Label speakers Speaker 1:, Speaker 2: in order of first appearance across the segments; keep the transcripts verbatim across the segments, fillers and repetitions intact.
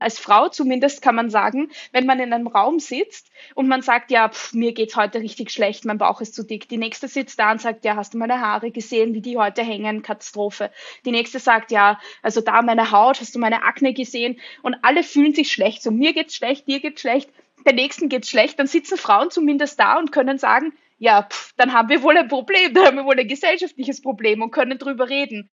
Speaker 1: als Frau zumindest kann man sagen, wenn man in einem Raum sitzt und man sagt, ja, pff, mir geht's heute richtig schlecht, mein Bauch ist zu dick. Die nächste sitzt da und sagt, ja, hast du meine Haare gesehen, wie die heute hängen? Katastrophe. Die nächste sagt, ja, also da meine Haut, hast du meine Akne gesehen? Und alle fühlen sich schlecht. So, mir geht's schlecht, dir geht's schlecht, der nächsten geht's schlecht. Dann sitzen Frauen zumindest da und können sagen, ja, pff, dann haben wir wohl ein Problem, dann haben wir wohl ein gesellschaftliches Problem und können drüber reden.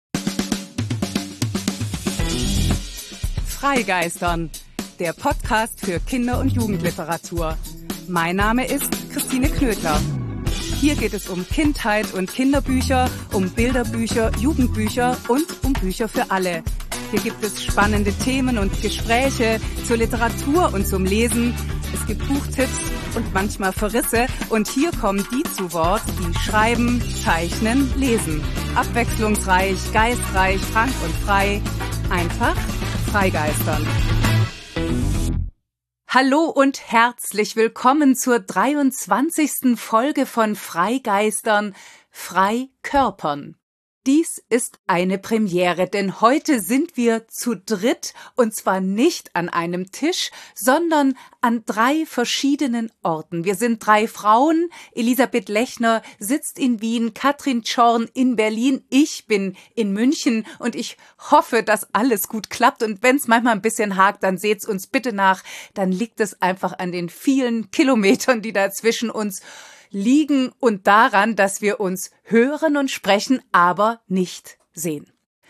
Speaker 2: Freigeistern, der Podcast für Kinder- und Jugendliteratur. Mein Name ist Christine Knödler. Hier geht es um Kindheit und Kinderbücher, um Bilderbücher, Jugendbücher und um Bücher für alle. Hier gibt es spannende Themen und Gespräche zur Literatur und zum Lesen. Es gibt Buchtipps und manchmal Verrisse. Und hier kommen die zu Wort, die schreiben, zeichnen, lesen. Abwechslungsreich, geistreich, frank und frei. Einfach Freigeistern. Hallo und herzlich willkommen zur dreiundzwanzigsten Folge von Freigeistern, Freikörpern. Dies ist eine Premiere, denn heute sind wir zu dritt und zwar nicht an einem Tisch, sondern an drei verschiedenen Orten. Wir sind drei Frauen. Elisabeth Lechner sitzt in Wien, Katrin Czorn in Berlin, ich bin in München und ich hoffe, dass alles gut klappt. Und wenn es manchmal ein bisschen hakt, dann seht's uns bitte nach. Dann liegt es einfach an den vielen Kilometern, die da zwischen uns liegen und daran, dass wir uns hören und sprechen, aber nicht sehen.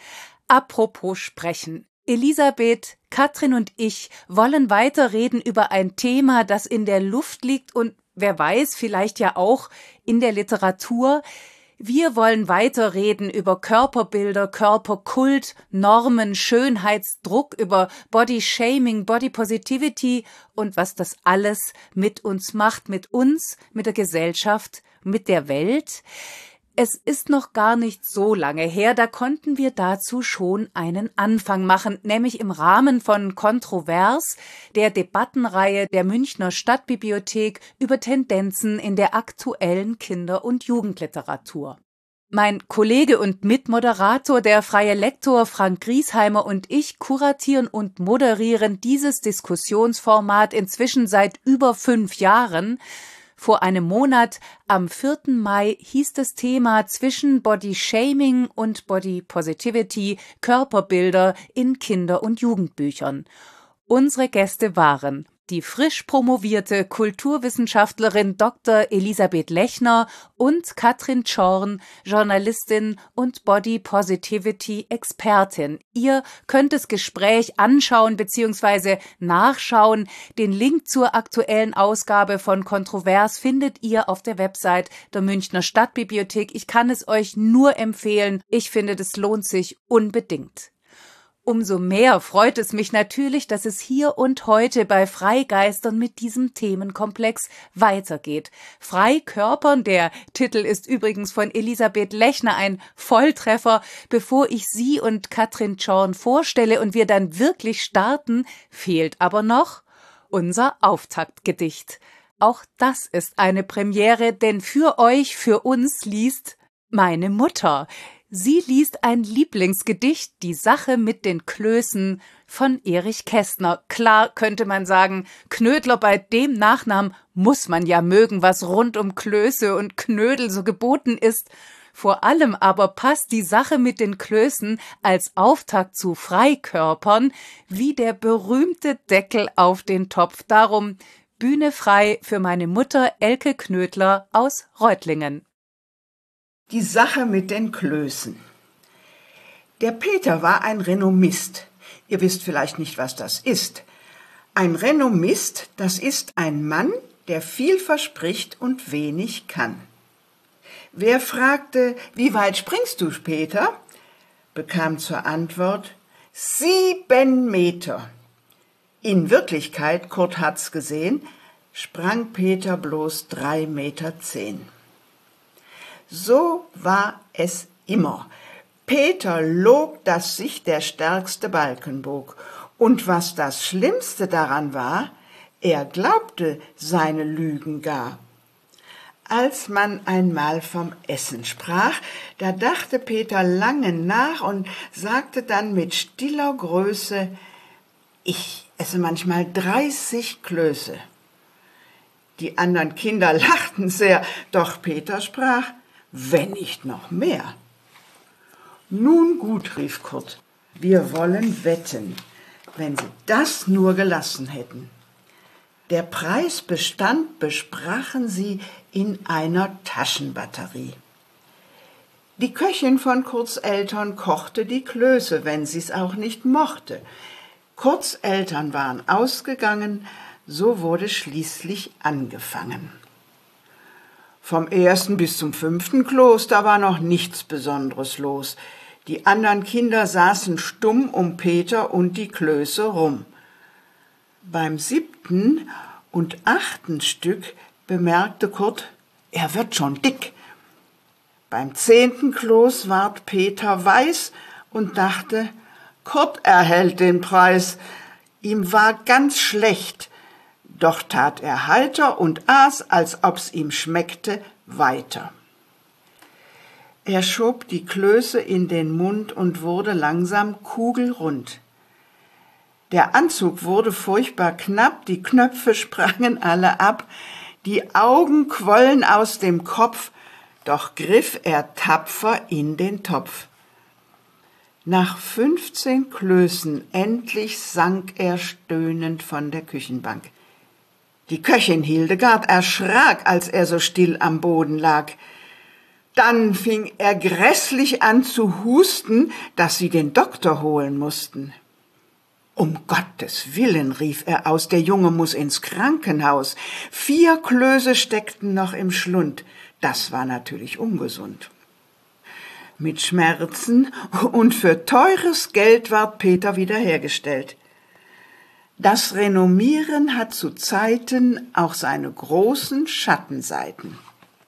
Speaker 2: Apropos sprechen. Elisabeth, Katrin und ich wollen weiterreden über ein Thema, das in der Luft liegt und wer weiß, vielleicht ja auch in der Literatur. Wir wollen weiterreden über Körperbilder, Körperkult, Normen, Schönheitsdruck, über Bodyshaming, Body Positivity und was das alles mit uns macht, mit uns, mit der Gesellschaft, mit der Welt. Es ist noch gar nicht so lange her, da konnten wir dazu schon einen Anfang machen, nämlich im Rahmen von Kontrovers, der Debattenreihe der Münchner Stadtbibliothek über Tendenzen in der aktuellen Kinder- und Jugendliteratur. Mein Kollege und Mitmoderator, der freie Lektor Frank Griesheimer und ich kuratieren und moderieren dieses Diskussionsformat inzwischen seit über fünf Jahren. Vor einem Monat, am vierten Mai, hieß das Thema zwischen Body Shaming und Body Positivity Körperbilder in Kinder- und Jugendbüchern. Unsere Gäste waren die frisch promovierte Kulturwissenschaftlerin Doktor Elisabeth Lechner und Katrin Czorn, Journalistin und Body Positivity Expertin. Ihr könnt das Gespräch anschauen bzw. nachschauen. Den Link zur aktuellen Ausgabe von Kontrovers findet ihr auf der Website der Münchner Stadtbibliothek. Ich kann es euch nur empfehlen. Ich finde, das lohnt sich unbedingt. Umso mehr freut es mich natürlich, dass es hier und heute bei Freigeistern mit diesem Themenkomplex weitergeht. Freikörpern, der Titel ist übrigens von Elisabeth Lechner ein Volltreffer. Bevor ich Sie und Katrin Czorn vorstelle und wir dann wirklich starten, fehlt aber noch unser Auftaktgedicht. Auch das ist eine Premiere, denn für euch, für uns liest meine Mutter. Sie liest ein Lieblingsgedicht, Die Sache mit den Klößen von Erich Kästner. Klar könnte man sagen, Knödler, bei dem Nachnamen muss man ja mögen, was rund um Klöße und Knödel so geboten ist. Vor allem aber passt die Sache mit den Klößen als Auftakt zu Freikörpern wie der berühmte Deckel auf den Topf. Darum Bühne frei für meine Mutter Elke Knödler aus Reutlingen.
Speaker 3: Die Sache mit den Klößen. Der Peter war ein Renommist. Ihr wisst vielleicht nicht, was das ist. Ein Renommist, das ist ein Mann, der viel verspricht und wenig kann. Wer fragte, wie weit springst du, Peter? Bekam zur Antwort, sieben Meter. In Wirklichkeit, Kurt hat's gesehen, sprang Peter bloß drei Meter zehn. So war es immer. Peter log, dass sich der stärkste Balken bog. Und was das Schlimmste daran war, er glaubte seine Lügen gar. Als man einmal vom Essen sprach, da dachte Peter lange nach und sagte dann mit stiller Größe, Ich esse manchmal dreißig Klöße. Die anderen Kinder lachten sehr, doch Peter sprach, wenn nicht noch mehr. Nun gut, rief Kurt, wir wollen wetten, wenn Sie das nur gelassen hätten. Der Preisbestand besprachen sie in einer Taschenbatterie. Die Köchin von Kurts Eltern kochte die Klöße, wenn sie's auch nicht mochte. Kurts Eltern waren ausgegangen, so wurde schließlich angefangen. Vom ersten bis zum fünften Kloß, da war noch nichts Besonderes los. Die anderen Kinder saßen stumm um Peter und die Klöße rum. Beim siebten und achten Stück bemerkte Kurt, er wird schon dick. Beim zehnten Kloß ward Peter weiß und dachte, Kurt erhält den Preis. Ihm war ganz schlecht, doch tat er heiter und aß, als ob's ihm schmeckte, weiter. Er schob die Klöße in den Mund und wurde langsam kugelrund. Der Anzug wurde furchtbar knapp, die Knöpfe sprangen alle ab, die Augen quollen aus dem Kopf, doch griff er tapfer in den Topf. Nach fünfzehn Klößen endlich sank er stöhnend von der Küchenbank. Die Köchin Hildegard erschrak, als er so still am Boden lag. Dann fing er grässlich an zu husten, dass sie den Doktor holen mussten. »Um Gottes Willen«, rief er aus, »der Junge muss ins Krankenhaus. Vier Klöße steckten noch im Schlund. Das war natürlich ungesund.« Mit Schmerzen und für teures Geld ward Peter wiederhergestellt. Das Renommieren hat zu Zeiten auch seine großen Schattenseiten.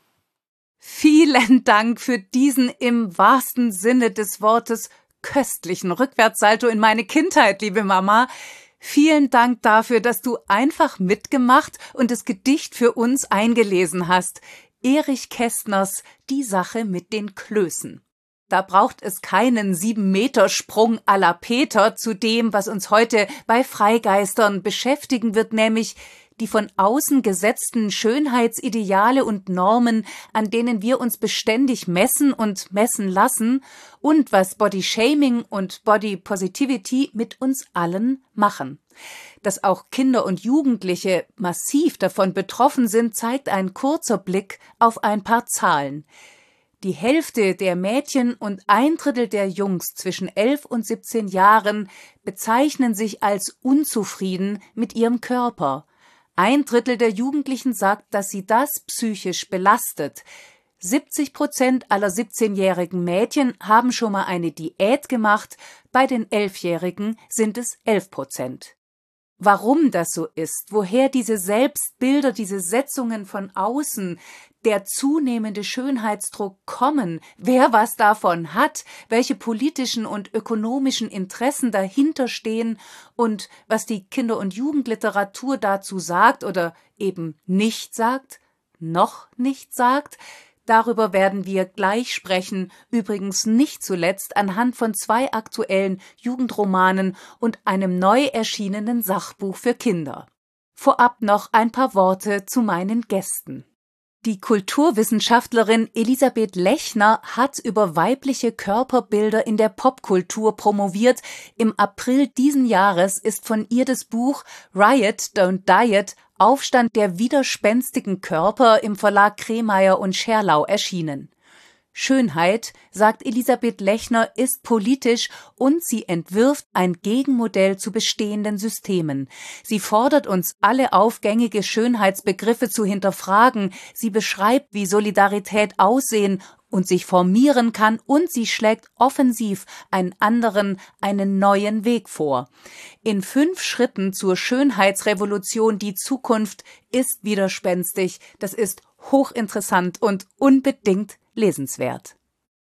Speaker 2: Vielen Dank für diesen im wahrsten Sinne des Wortes köstlichen Rückwärtssalto in meine Kindheit, liebe Mama. Vielen Dank dafür, dass du einfach mitgemacht und das Gedicht für uns eingelesen hast. Erich Kästners Die Sache mit den Klößen. Da braucht es keinen Sieben-Meter-Sprung à la Peter zu dem, was uns heute bei Freigeistern beschäftigen wird, nämlich die von außen gesetzten Schönheitsideale und Normen, an denen wir uns beständig messen und messen lassen und was Body-Shaming und Body-Positivity mit uns allen machen. Dass auch Kinder und Jugendliche massiv davon betroffen sind, zeigt ein kurzer Blick auf ein paar Zahlen. Die Hälfte der Mädchen und ein Drittel der Jungs zwischen elf und siebzehn Jahren bezeichnen sich als unzufrieden mit ihrem Körper. Ein Drittel der Jugendlichen sagt, dass sie das psychisch belastet. siebzig Prozent aller siebzehnjährigen Mädchen haben schon mal eine Diät gemacht, bei den Elfjährigen sind es elf Prozent. Warum das so ist, woher diese Selbstbilder, diese Setzungen von außen, der zunehmende Schönheitsdruck kommen, wer was davon hat, welche politischen und ökonomischen Interessen dahinter stehen und was die Kinder- und Jugendliteratur dazu sagt oder eben nicht sagt, noch nicht sagt, darüber werden wir gleich sprechen, übrigens nicht zuletzt anhand von zwei aktuellen Jugendromanen und einem neu erschienenen Sachbuch für Kinder. Vorab noch ein paar Worte zu meinen Gästen. Die Kulturwissenschaftlerin Elisabeth Lechner hat über weibliche Körperbilder in der Popkultur promoviert. Im April diesen Jahres ist von ihr das Buch Riot, Don't Diet – Aufstand der widerspenstigen Körper im Verlag Kremeyer und Scherlau erschienen. Schönheit, sagt Elisabeth Lechner, ist politisch und sie entwirft ein Gegenmodell zu bestehenden Systemen. Sie fordert uns alle auf, gängige Schönheitsbegriffe zu hinterfragen. Sie beschreibt, wie Solidarität aussehen und sich formieren kann, und sie schlägt offensiv einen anderen, einen neuen Weg vor. In fünf Schritten zur Schönheitsrevolution die Zukunft ist widerspenstig. Das ist hochinteressant und unbedingt lesenswert.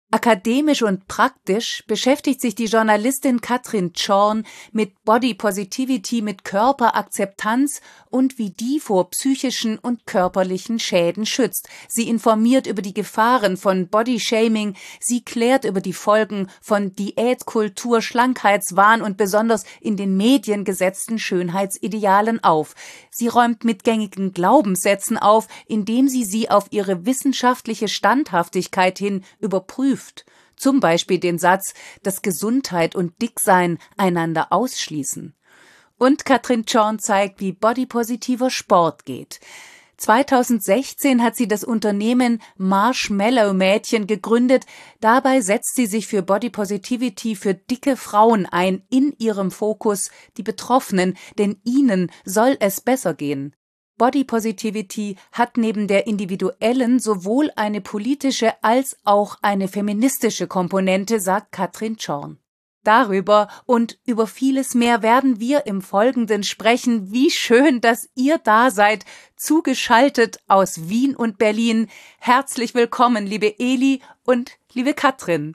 Speaker 2: Akademisch und praktisch beschäftigt sich die Journalistin Katrin Zorn mit Body Positivity, mit Körperakzeptanz und wie die vor psychischen und körperlichen Schäden schützt. Sie informiert über die Gefahren von Bodyshaming, sie klärt über die Folgen von Diätkultur, Schlankheitswahn und besonders in den Medien gesetzten Schönheitsidealen auf. Sie räumt mit gängigen Glaubenssätzen auf, indem sie sie auf ihre wissenschaftliche Standhaftigkeit hin überprüft. Zum Beispiel den Satz, dass Gesundheit und Dicksein einander ausschließen. Und Katrin Zorn zeigt, wie bodypositiver Sport geht. zweitausendsechzehn hat sie das Unternehmen Marshmallow Mädchen gegründet. Dabei setzt sie sich für Body Positivity für dicke Frauen ein, in ihrem Fokus die Betroffenen, denn ihnen soll es besser gehen. Body Positivity hat neben der individuellen sowohl eine politische als auch eine feministische Komponente, sagt Katrin Zorn. Darüber und über vieles mehr werden wir im Folgenden sprechen. Wie schön, dass ihr da seid, zugeschaltet aus Wien und Berlin. Herzlich willkommen, liebe Eli und liebe Katrin.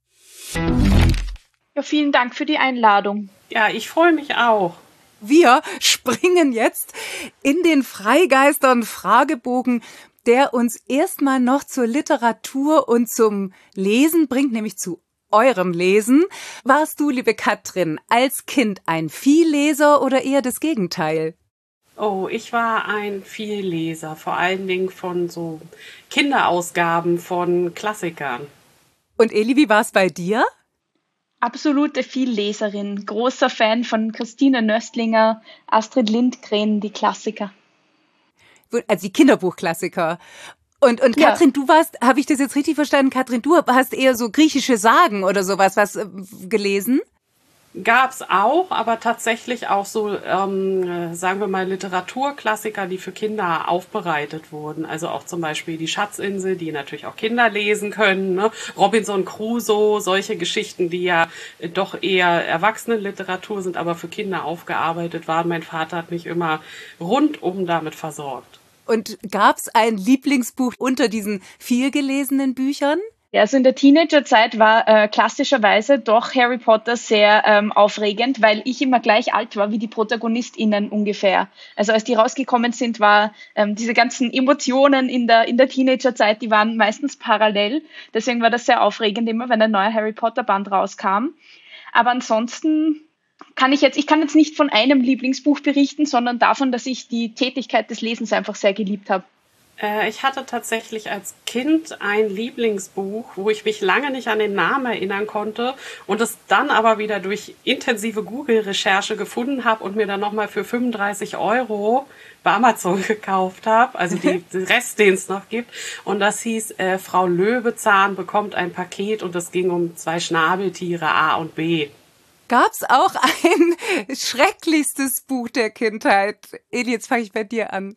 Speaker 1: Ja, vielen Dank für die Einladung.
Speaker 4: Ja, ich freue mich auch.
Speaker 2: Wir springen jetzt in den Freigeistern-Fragebogen, der uns erstmal noch zur Literatur und zum Lesen bringt, nämlich zu eurem Lesen. Warst du, liebe Katrin, als Kind ein Vielleser oder eher das Gegenteil?
Speaker 4: Oh, ich war ein Vielleser, vor allen Dingen von so Kinderausgaben von Klassikern.
Speaker 2: Und Eli, wie war es bei dir?
Speaker 1: Absolute Vielleserin, großer Fan von Christine Nöstlinger, Astrid Lindgren, die Klassiker.
Speaker 2: Also die Kinderbuchklassiker. Und, und Katrin, ja. Du warst, habe ich das jetzt richtig verstanden, Katrin, du hast eher so griechische Sagen oder sowas was äh, gelesen?
Speaker 4: Gab's auch, aber tatsächlich auch so, ähm, sagen wir mal, Literaturklassiker, die für Kinder aufbereitet wurden. Also auch zum Beispiel die Schatzinsel, die natürlich auch Kinder lesen können, ne? Robinson Crusoe, solche Geschichten, die ja doch eher Erwachsenenliteratur sind, aber für Kinder aufgearbeitet waren. Mein Vater hat mich immer rundum damit versorgt.
Speaker 2: Und gab's ein Lieblingsbuch unter diesen viel gelesenen Büchern?
Speaker 1: Ja, also in der Teenagerzeit war äh, klassischerweise doch Harry Potter sehr ähm, aufregend, weil ich immer gleich alt war wie die ProtagonistInnen ungefähr. Also als die rausgekommen sind, war ähm, diese ganzen Emotionen in der in der Teenagerzeit, die waren meistens parallel. Deswegen war das sehr aufregend immer, wenn ein neuer Harry Potter Band rauskam. Aber ansonsten kann ich jetzt, ich kann jetzt nicht von einem Lieblingsbuch berichten, sondern davon, dass ich die Tätigkeit des Lesens einfach sehr geliebt habe.
Speaker 4: Ich hatte tatsächlich als Kind ein Lieblingsbuch, wo ich mich lange nicht an den Namen erinnern konnte und es dann aber wieder durch intensive Google-Recherche gefunden habe und mir dann nochmal für fünfunddreißig Euro bei Amazon gekauft habe, also die, den Rest, den es noch gibt. Und das hieß, äh, Frau Löwezahn bekommt ein Paket und es ging um zwei Schnabeltiere, A und B.
Speaker 2: Gab's auch ein schrecklichstes Buch der Kindheit? Eli, jetzt fange ich bei dir an.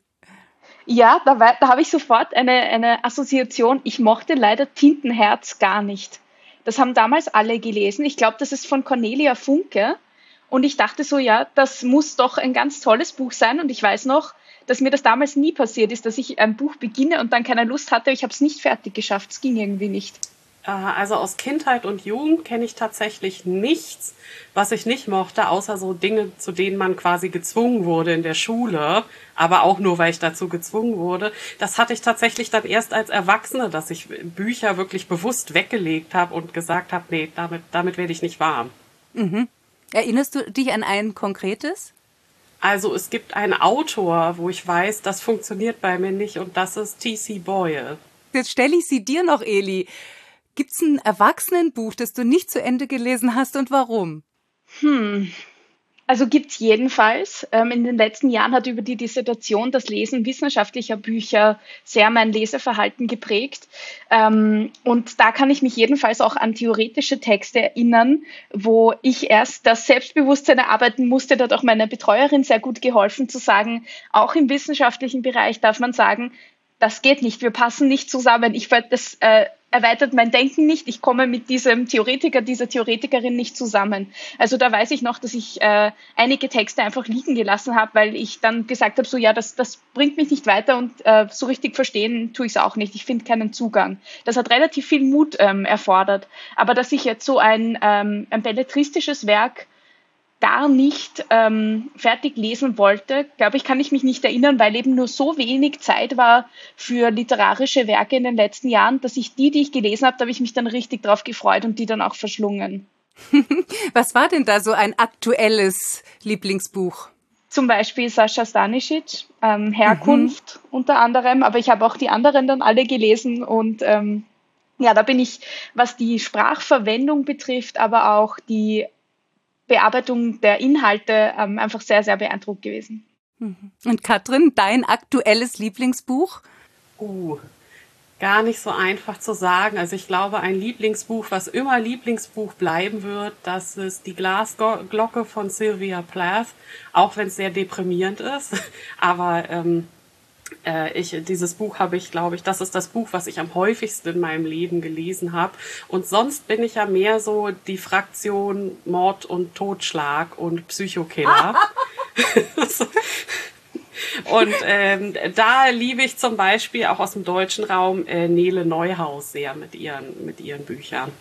Speaker 1: Ja, da, da habe ich sofort eine, eine Assoziation. Ich mochte leider Tintenherz gar nicht. Das haben damals alle gelesen. Ich glaube, das ist von Cornelia Funke. Und ich dachte so, ja, das muss doch ein ganz tolles Buch sein. Und ich weiß noch, dass mir das damals nie passiert ist, dass ich ein Buch beginne und dann keine Lust hatte. Ich habe es nicht fertig geschafft. Es ging irgendwie nicht.
Speaker 4: Also aus Kindheit und Jugend kenne ich tatsächlich nichts, was ich nicht mochte, außer so Dinge, zu denen man quasi gezwungen wurde in der Schule, aber auch nur, weil ich dazu gezwungen wurde. Das hatte ich tatsächlich dann erst als Erwachsene, dass ich Bücher wirklich bewusst weggelegt habe und gesagt habe, nee, damit, damit werde ich nicht warm.
Speaker 2: Mhm. Erinnerst du dich an ein konkretes?
Speaker 4: Also es gibt einen Autor, wo ich weiß, das funktioniert bei mir nicht und das ist T C Boyle.
Speaker 2: Jetzt stelle ich sie dir noch, Eli. Gibt's ein Erwachsenenbuch, das du nicht zu Ende gelesen hast und warum?
Speaker 1: Hm, also gibt's jedenfalls. Ähm, in den letzten Jahren hat über die Dissertation das Lesen wissenschaftlicher Bücher sehr mein Leseverhalten geprägt. Ähm, und da kann ich mich jedenfalls auch an theoretische Texte erinnern, wo ich erst das Selbstbewusstsein erarbeiten musste. Da hat auch meine Betreuerin sehr gut geholfen zu sagen, auch im wissenschaftlichen Bereich darf man sagen, das geht nicht, wir passen nicht zusammen. Ich werde das äh, erweitert mein Denken nicht, ich komme mit diesem Theoretiker, dieser Theoretikerin nicht zusammen. Also da weiß ich noch, dass ich äh, einige Texte einfach liegen gelassen habe, weil ich dann gesagt habe, so ja, das, das bringt mich nicht weiter und äh, so richtig verstehen tue ich es auch nicht. Ich finde keinen Zugang. Das hat relativ viel Mut ähm, erfordert. Aber dass ich jetzt so ein, ähm, ein belletristisches Werk gar nicht ähm, fertig lesen wollte, glaube ich, kann ich mich nicht erinnern, weil eben nur so wenig Zeit war für literarische Werke in den letzten Jahren, dass ich die, die ich gelesen habe, da habe ich mich dann richtig drauf gefreut und die dann auch verschlungen.
Speaker 2: Was war denn da so ein aktuelles Lieblingsbuch?
Speaker 1: Zum Beispiel Sascha Stanisic, ähm, Herkunft mhm. unter anderem, aber ich habe auch die anderen dann alle gelesen und ähm, ja, da bin ich, was die Sprachverwendung betrifft, aber auch die Bearbeitung der Inhalte ähm, einfach sehr, sehr beeindruckt gewesen.
Speaker 2: Und Katrin, dein aktuelles Lieblingsbuch?
Speaker 4: Uh, gar nicht so einfach zu sagen. Also ich glaube, ein Lieblingsbuch, was immer Lieblingsbuch bleiben wird, das ist Die Glasglocke von Sylvia Plath, auch wenn es sehr deprimierend ist. Aber ähm, äh, ich, dieses Buch habe ich, glaube ich, das ist das Buch, was ich am häufigsten in meinem Leben gelesen habe. Und sonst bin ich ja mehr so die Fraktion Mord und Totschlag und Psychokiller. Und ähm, da liebe ich zum Beispiel auch aus dem deutschen Raum äh, Nele Neuhaus sehr mit ihren, mit ihren Büchern.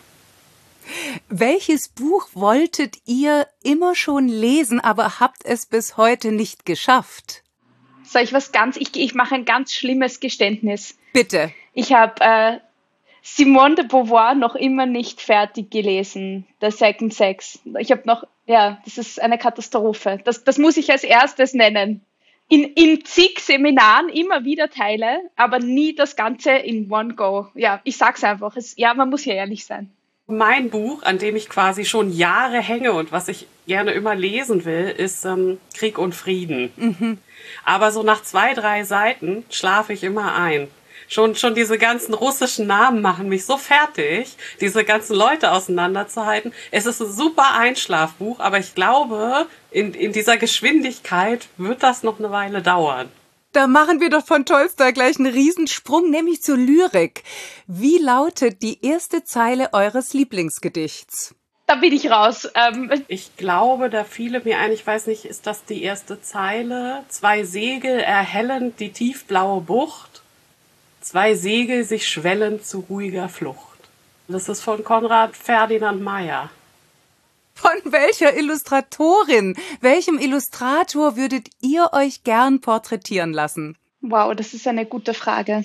Speaker 2: Welches Buch wolltet ihr immer schon lesen, aber habt es bis heute nicht geschafft?
Speaker 1: Soll ich was ganz, ich, ich mache ein ganz schlimmes Geständnis.
Speaker 2: Bitte.
Speaker 1: Ich habe äh, Simone de Beauvoir noch immer nicht fertig gelesen, The Second Sex. Ich habe noch, ja, das ist eine Katastrophe. Das, das muss ich als erstes nennen. In, in zig Seminaren immer wieder Teile, aber nie das Ganze in one go. Ja, ich sag's einfach. Es, ja, man muss ja ehrlich sein.
Speaker 4: Mein Buch, an dem ich quasi schon Jahre hänge und was ich gerne immer lesen will, ist ähm, Krieg und Frieden. Mhm. Aber so nach zwei, drei Seiten schlafe ich immer ein. Schon, schon diese ganzen russischen Namen machen mich so fertig, diese ganzen Leute auseinanderzuhalten. Es ist ein super Einschlafbuch, aber ich glaube, in, in dieser Geschwindigkeit wird das noch eine Weile dauern.
Speaker 2: Da machen wir doch von Tolstoi gleich einen Riesensprung, nämlich zur Lyrik. Wie lautet die erste Zeile eures Lieblingsgedichts?
Speaker 1: Da bin ich raus. Ähm,
Speaker 4: ich glaube, da fiele mir ein, ich weiß nicht, ist das die erste Zeile? Zwei Segel erhellend die tiefblaue Bucht, zwei Segel sich schwellend zu ruhiger Flucht. Das ist von Konrad Ferdinand Meyer.
Speaker 2: Von welcher Illustratorin, welchem Illustrator würdet ihr euch gern porträtieren lassen?
Speaker 1: Wow, das ist eine gute Frage.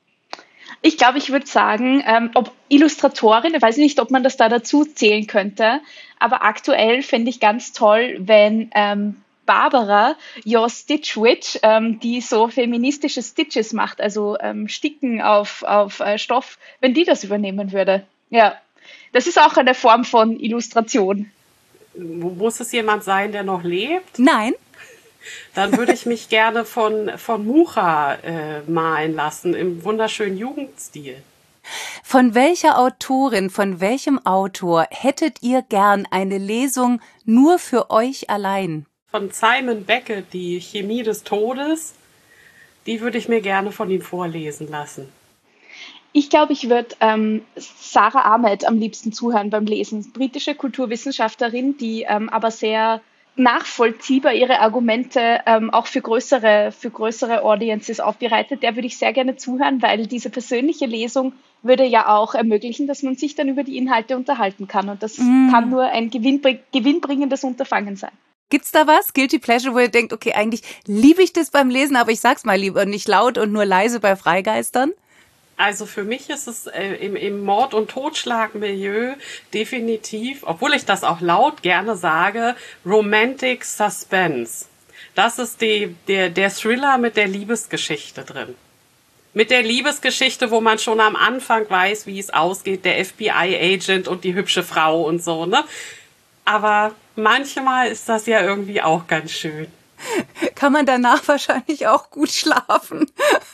Speaker 1: Ich glaube, ich würde sagen, ähm, ob Illustratorin, ich weiß nicht, ob man das da dazu zählen könnte, aber aktuell fände ich ganz toll, wenn ähm, Barbara, Your Stitch Witch, ähm, die so feministische Stitches macht, also ähm, Sticken auf, auf äh, Stoff, wenn die das übernehmen würde. Ja, das ist auch eine Form von Illustration.
Speaker 4: Muss es jemand sein, der noch lebt?
Speaker 2: Nein.
Speaker 4: Dann würde ich mich gerne von, von Mucha äh, malen lassen, im wunderschönen Jugendstil.
Speaker 2: Von welcher Autorin, von welchem Autor hättet ihr gern eine Lesung nur für euch allein?
Speaker 4: Von Simon Beckett, die Chemie des Todes, die würde ich mir gerne von ihm vorlesen lassen.
Speaker 1: Ich glaube, ich würde ähm, Sarah Ahmed am liebsten zuhören beim Lesen. Britische Kulturwissenschaftlerin, die ähm, aber sehr nachvollziehbar ihre Argumente ähm, auch für größere, für größere Audiences aufbereitet. Der würde ich sehr gerne zuhören, weil diese persönliche Lesung würde ja auch ermöglichen, dass man sich dann über die Inhalte unterhalten kann. Und das mm. kann nur ein gewinnbring- gewinnbringendes Unterfangen sein.
Speaker 2: Gibt's da was, Guilty Pleasure, wo ihr denkt, okay, eigentlich liebe ich das beim Lesen, aber ich sag's mal lieber nicht laut und nur leise bei Freigeistern?
Speaker 4: Also für mich ist es äh, im, im Mord- und Totschlagmilieu definitiv, obwohl ich das auch laut gerne sage, Romantic Suspense. Das ist die, der, der Thriller mit der Liebesgeschichte drin. Mit der Liebesgeschichte, wo man schon am Anfang weiß, wie es ausgeht, der F B I-Agent und die hübsche Frau und so, ne? Aber manchmal ist das ja irgendwie auch ganz schön.
Speaker 2: Kann man danach wahrscheinlich auch gut schlafen.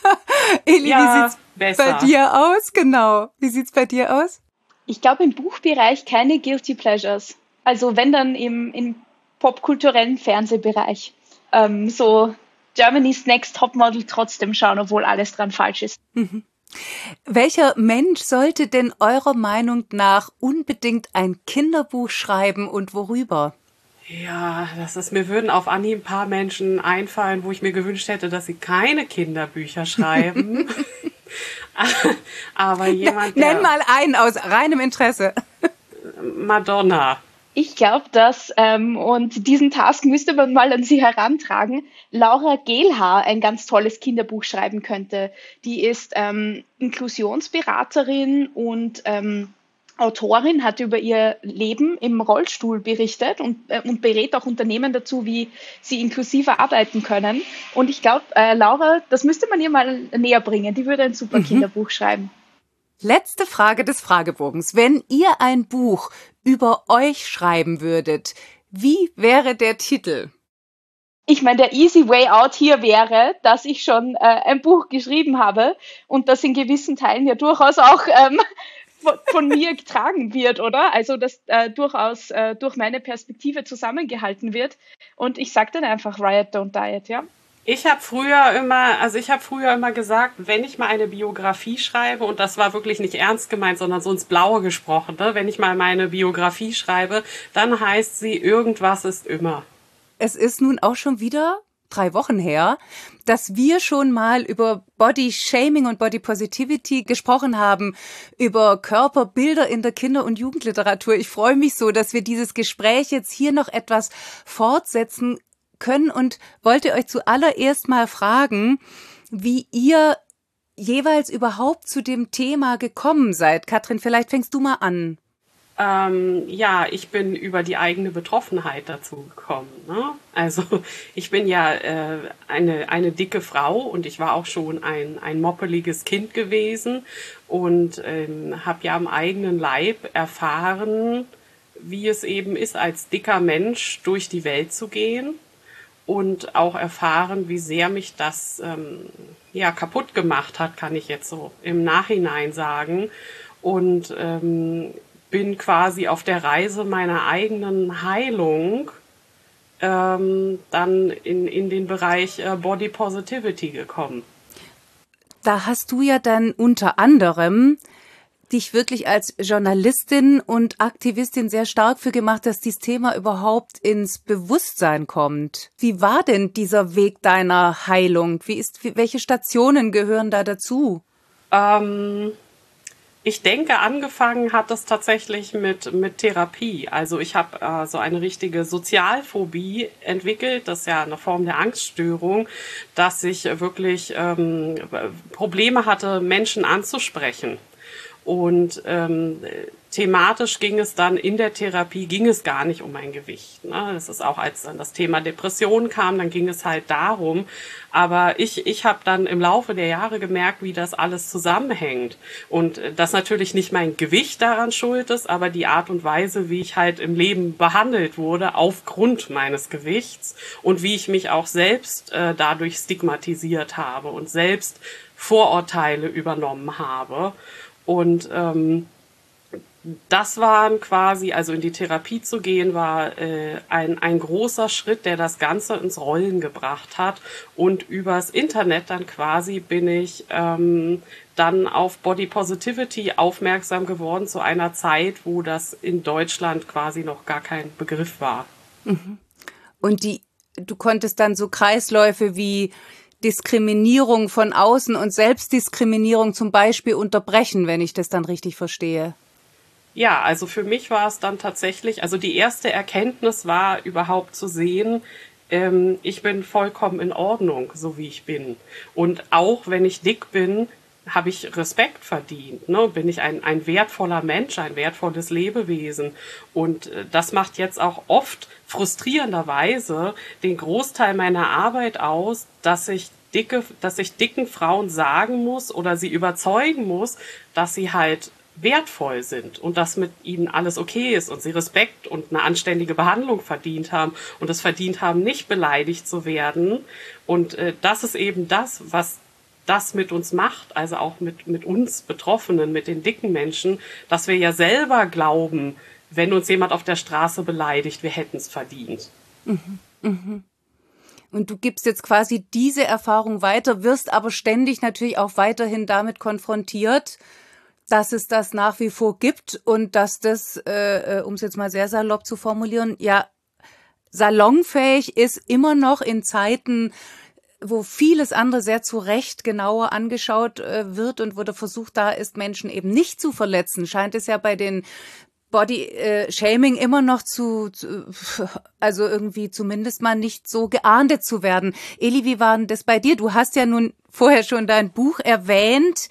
Speaker 2: Eli,
Speaker 4: ja,
Speaker 2: wie sieht's
Speaker 4: besser.
Speaker 2: bei dir aus? Genau. Wie sieht's bei dir aus?
Speaker 1: Ich glaube, im Buchbereich keine Guilty Pleasures. Also wenn dann im, im popkulturellen Fernsehbereich. Ähm, so Germany's Next Topmodel trotzdem schauen, obwohl alles dran falsch ist.
Speaker 2: Mhm. Welcher Mensch sollte denn eurer Meinung nach unbedingt ein Kinderbuch schreiben und worüber?
Speaker 4: Ja, das ist, mir würden auf Anhieb ein paar Menschen einfallen, wo ich mir gewünscht hätte, dass sie keine Kinderbücher schreiben. Aber jemand, der...
Speaker 2: Nenn mal einen aus reinem Interesse.
Speaker 4: Madonna.
Speaker 1: Ich glaube, dass, ähm, und diesen Task müsste man mal an sie herantragen, Laura Gehlhaar ein ganz tolles Kinderbuch schreiben könnte. Die ist ähm, Inklusionsberaterin und ähm, Autorin, hat über ihr Leben im Rollstuhl berichtet und, äh, und berät auch Unternehmen dazu, wie sie inklusiver arbeiten können. Und ich glaube, äh, Laura, das müsste man ihr mal näher bringen. Die würde ein super mhm. Kinderbuch schreiben.
Speaker 2: Letzte Frage des Fragebogens. Wenn ihr ein Buch über euch schreiben würdet, wie wäre der Titel?
Speaker 1: Ich meine, der easy way out hier wäre, dass ich schon äh, ein Buch geschrieben habe und das in gewissen Teilen ja durchaus auch ähm, von, von mir getragen wird, oder? Also, dass äh, durchaus äh, durch meine Perspektive zusammengehalten wird. Und ich sage dann einfach Riot, don't diet, ja.
Speaker 4: Ich habe früher immer, also ich habe früher immer gesagt, wenn ich mal eine Biografie schreibe, und das war wirklich nicht ernst gemeint, sondern so ins Blaue gesprochen, ne? Wenn ich mal meine Biografie schreibe, dann heißt sie, irgendwas ist immer.
Speaker 2: Es ist nun auch schon wieder drei Wochen her, dass wir schon mal über Body Shaming und Body Positivity gesprochen haben, über Körperbilder in der Kinder- und Jugendliteratur. Ich freue mich so, dass wir dieses Gespräch jetzt hier noch etwas fortsetzen können und wollte euch zuallererst mal fragen, wie ihr jeweils überhaupt zu dem Thema gekommen seid. Katrin, vielleicht fängst du mal an.
Speaker 4: Ähm, ja, ich bin über die eigene Betroffenheit dazu gekommen. Ne? Also ich bin ja äh, eine, eine dicke Frau und ich war auch schon ein, ein moppeliges Kind gewesen und ähm, habe ja am eigenen Leib erfahren, wie es eben ist, als dicker Mensch durch die Welt zu gehen. Und auch erfahren, wie sehr mich das ähm, ja kaputt gemacht hat, kann ich jetzt so im Nachhinein sagen. Und ähm, bin quasi auf der Reise meiner eigenen Heilung ähm, dann in, in den Bereich äh, Body Positivity gekommen.
Speaker 2: Da hast du ja dann unter anderem dich wirklich als Journalistin und Aktivistin sehr stark für gemacht, dass dieses Thema überhaupt ins Bewusstsein kommt. Wie war denn dieser Weg deiner Heilung? Wie ist, welche Stationen gehören da dazu?
Speaker 4: Ähm, ich denke, angefangen hat es tatsächlich mit, mit Therapie. Also ich habe äh, so eine richtige Sozialphobie entwickelt. Das ist ja eine Form der Angststörung, dass ich wirklich ähm, Probleme hatte, Menschen anzusprechen. Und ähm, thematisch ging es dann in der Therapie, ging es gar nicht um mein Gewicht. Ne? Das ist auch, als dann das Thema Depression kam, dann ging es halt darum. Aber ich, ich habe dann im Laufe der Jahre gemerkt, wie das alles zusammenhängt. Und dass natürlich nicht mein Gewicht daran schuld ist, aber die Art und Weise, wie ich halt im Leben behandelt wurde, aufgrund meines Gewichts. Und wie ich mich auch selbst äh, dadurch stigmatisiert habe und selbst Vorurteile übernommen habe. Und ähm, das waren quasi, also in die Therapie zu gehen, war äh, ein, ein großer Schritt, der das Ganze ins Rollen gebracht hat. Und übers Internet dann quasi bin ich ähm, dann auf Body Positivity aufmerksam geworden zu einer Zeit, wo das in Deutschland quasi noch gar kein Begriff war.
Speaker 2: Und die, du konntest dann so Kreisläufe wie Diskriminierung von außen und Selbstdiskriminierung zum Beispiel unterbrechen, wenn ich das dann richtig verstehe.
Speaker 4: Ja, also für mich war es dann tatsächlich, also die erste Erkenntnis war überhaupt zu sehen, ähm, ich bin vollkommen in Ordnung, so wie ich bin. Und auch wenn ich dick bin, habe ich Respekt verdient, ne? Bin ich ein, ein wertvoller Mensch, ein wertvolles Lebewesen. Und äh, das macht jetzt auch oft frustrierenderweise den Großteil meiner Arbeit aus, dass ich dicke, dass ich dicken Frauen sagen muss oder sie überzeugen muss, dass sie halt wertvoll sind und dass mit ihnen alles okay ist und sie Respekt und eine anständige Behandlung verdient haben und es verdient haben, nicht beleidigt zu werden. Und äh, das ist eben das, was das mit uns macht, also auch mit, mit uns Betroffenen, mit den dicken Menschen, dass wir ja selber glauben, wenn uns jemand auf der Straße beleidigt, wir hätten es verdient.
Speaker 2: Mhm, mhm. Und du gibst jetzt quasi diese Erfahrung weiter, wirst aber ständig natürlich auch weiterhin damit konfrontiert, dass es das nach wie vor gibt und dass das, äh, um es jetzt mal sehr salopp zu formulieren, ja salonfähig ist, immer noch in Zeiten, wo vieles andere sehr zu Recht genauer angeschaut äh, wird und wo der Versuch da ist, Menschen eben nicht zu verletzen, scheint es ja bei den Body-Shaming immer noch zu, zu, also irgendwie zumindest mal nicht so geahndet zu werden. Eli, wie war denn das bei dir? Du hast ja nun vorher schon dein Buch erwähnt,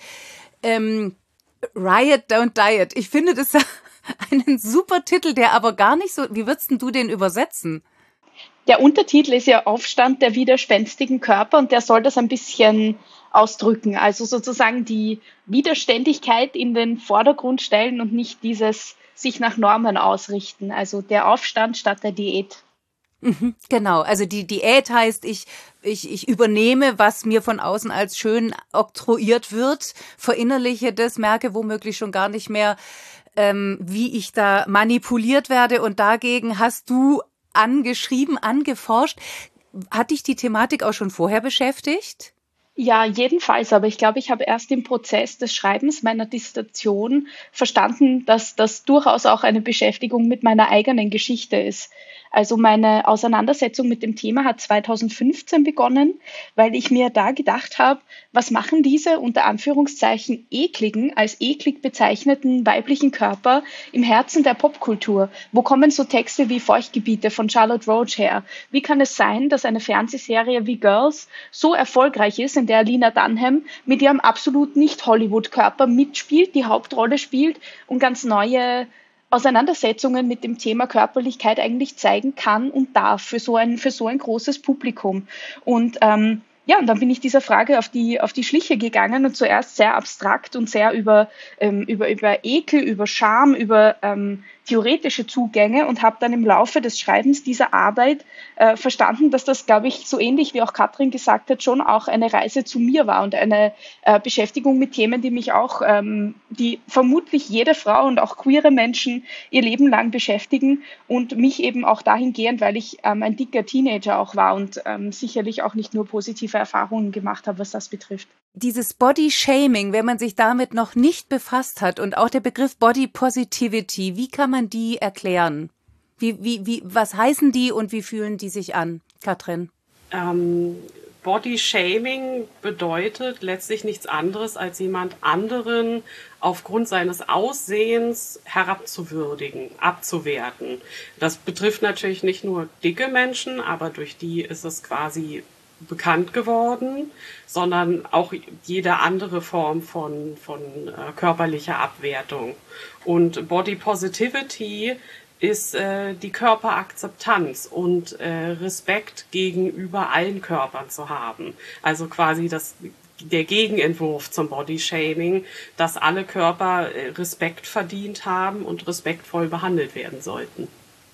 Speaker 2: ähm, Riot, Don't Diet. Ich finde das einen super Titel, der aber gar nicht so, wie würdest denn du den übersetzen?
Speaker 1: Der Untertitel ist ja Aufstand der widerspenstigen Körper und der soll das ein bisschen ausdrücken. Also sozusagen die Widerständigkeit in den Vordergrund stellen und nicht dieses sich nach Normen ausrichten. Also der Aufstand statt der Diät.
Speaker 2: Mhm, genau, also die Diät heißt, ich, ich, ich übernehme, was mir von außen als schön oktroyiert wird, verinnerliche das, merke womöglich schon gar nicht mehr, ähm, wie ich da manipuliert werde. Und dagegen hast du angeschrieben, angeforscht. Hat dich die Thematik auch schon vorher beschäftigt?
Speaker 1: Ja, jedenfalls, aber ich glaube, ich habe erst im Prozess des Schreibens meiner Dissertation verstanden, dass das durchaus auch eine Beschäftigung mit meiner eigenen Geschichte ist. Also meine Auseinandersetzung mit dem Thema hat zweitausendfünfzehn begonnen, weil ich mir da gedacht habe, was machen diese unter Anführungszeichen ekligen, als eklig bezeichneten weiblichen Körper im Herzen der Popkultur? Wo kommen so Texte wie Feuchtgebiete von Charlotte Roach her? Wie kann es sein, dass eine Fernsehserie wie Girls so erfolgreich ist, in der Lena Dunham mit ihrem absolut nicht Hollywood-Körper mitspielt, die Hauptrolle spielt und ganz neue Auseinandersetzungen mit dem Thema Körperlichkeit eigentlich zeigen kann und darf für so ein, für so ein großes Publikum. Und ähm, ja, und dann bin ich dieser Frage auf die, auf die Schliche gegangen und zuerst sehr abstrakt und sehr über, ähm, über, über Ekel, über Scham, über ähm, theoretische Zugänge und habe dann im Laufe des Schreibens dieser Arbeit äh, verstanden, dass das, glaube ich, so ähnlich wie auch Katrin gesagt hat, schon auch eine Reise zu mir war und eine äh, Beschäftigung mit Themen, die mich auch, ähm, die vermutlich jede Frau und auch queere Menschen ihr Leben lang beschäftigen und mich eben auch dahingehend, weil ich ähm, ein dicker Teenager auch war und ähm, sicherlich auch nicht nur positive Erfahrungen gemacht habe, was das betrifft.
Speaker 2: Dieses Body-Shaming, wenn man sich damit noch nicht befasst hat und auch der Begriff Body Positivity, wie kann man die erklären? Wie, wie, wie, was heißen die und wie fühlen die sich an, Katrin?
Speaker 4: Ähm, Body-Shaming bedeutet letztlich nichts anderes, als jemand anderen aufgrund seines Aussehens herabzuwürdigen, abzuwerten. Das betrifft natürlich nicht nur dicke Menschen, aber durch die ist es quasi bekannt geworden, sondern auch jede andere Form von, von äh, körperlicher Abwertung. Und Body Positivity ist äh, die Körperakzeptanz und äh, Respekt gegenüber allen Körpern zu haben. Also quasi das, der Gegenentwurf zum Body-Shaming, dass alle Körper äh, Respekt verdient haben und respektvoll behandelt werden sollten.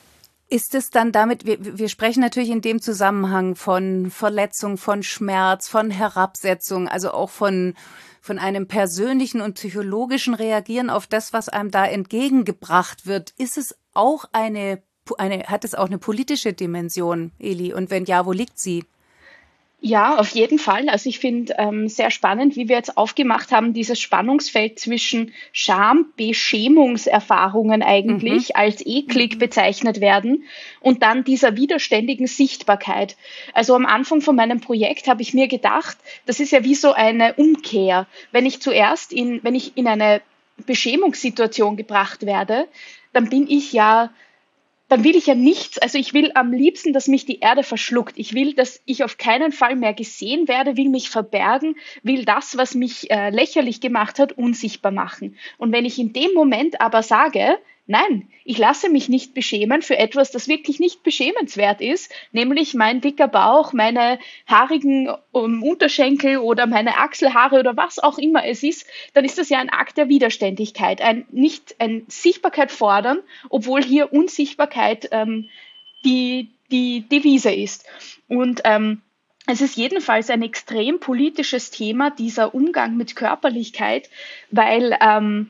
Speaker 2: Ist es dann damit, wir, wir sprechen natürlich in dem Zusammenhang von Verletzung, von Schmerz, von Herabsetzung, also auch von, von einem persönlichen und psychologischen Reagieren auf das, was einem da entgegengebracht wird. Ist es auch eine, eine, hat es auch eine politische Dimension, Eli? Und wenn ja, wo liegt sie?
Speaker 1: Ja, auf jeden Fall. Also ich finde ähm, sehr spannend, wie wir jetzt aufgemacht haben, dieses Spannungsfeld zwischen Scham-Beschämungserfahrungen eigentlich mhm. als eklig bezeichnet werden und dann dieser widerständigen Sichtbarkeit. Also am Anfang von meinem Projekt habe ich mir gedacht, das ist ja wie so eine Umkehr. Wenn ich zuerst in, wenn ich in eine Beschämungssituation gebracht werde, dann bin ich ja dann will ich ja nichts, also ich will am liebsten, dass mich die Erde verschluckt. Ich will, dass ich auf keinen Fall mehr gesehen werde, will mich verbergen, will das, was mich äh, lächerlich gemacht hat, unsichtbar machen. Und wenn ich in dem Moment aber sage, nein, ich lasse mich nicht beschämen für etwas, das wirklich nicht beschämenswert ist, nämlich mein dicker Bauch, meine haarigen um, Unterschenkel oder meine Achselhaare oder was auch immer es ist, dann ist das ja ein Akt der Widerständigkeit, ein nicht ein Sichtbarkeit fordern, obwohl hier Unsichtbarkeit ähm, die, die Devise ist. Und ähm, es ist jedenfalls ein extrem politisches Thema, dieser Umgang mit Körperlichkeit, weil ähm,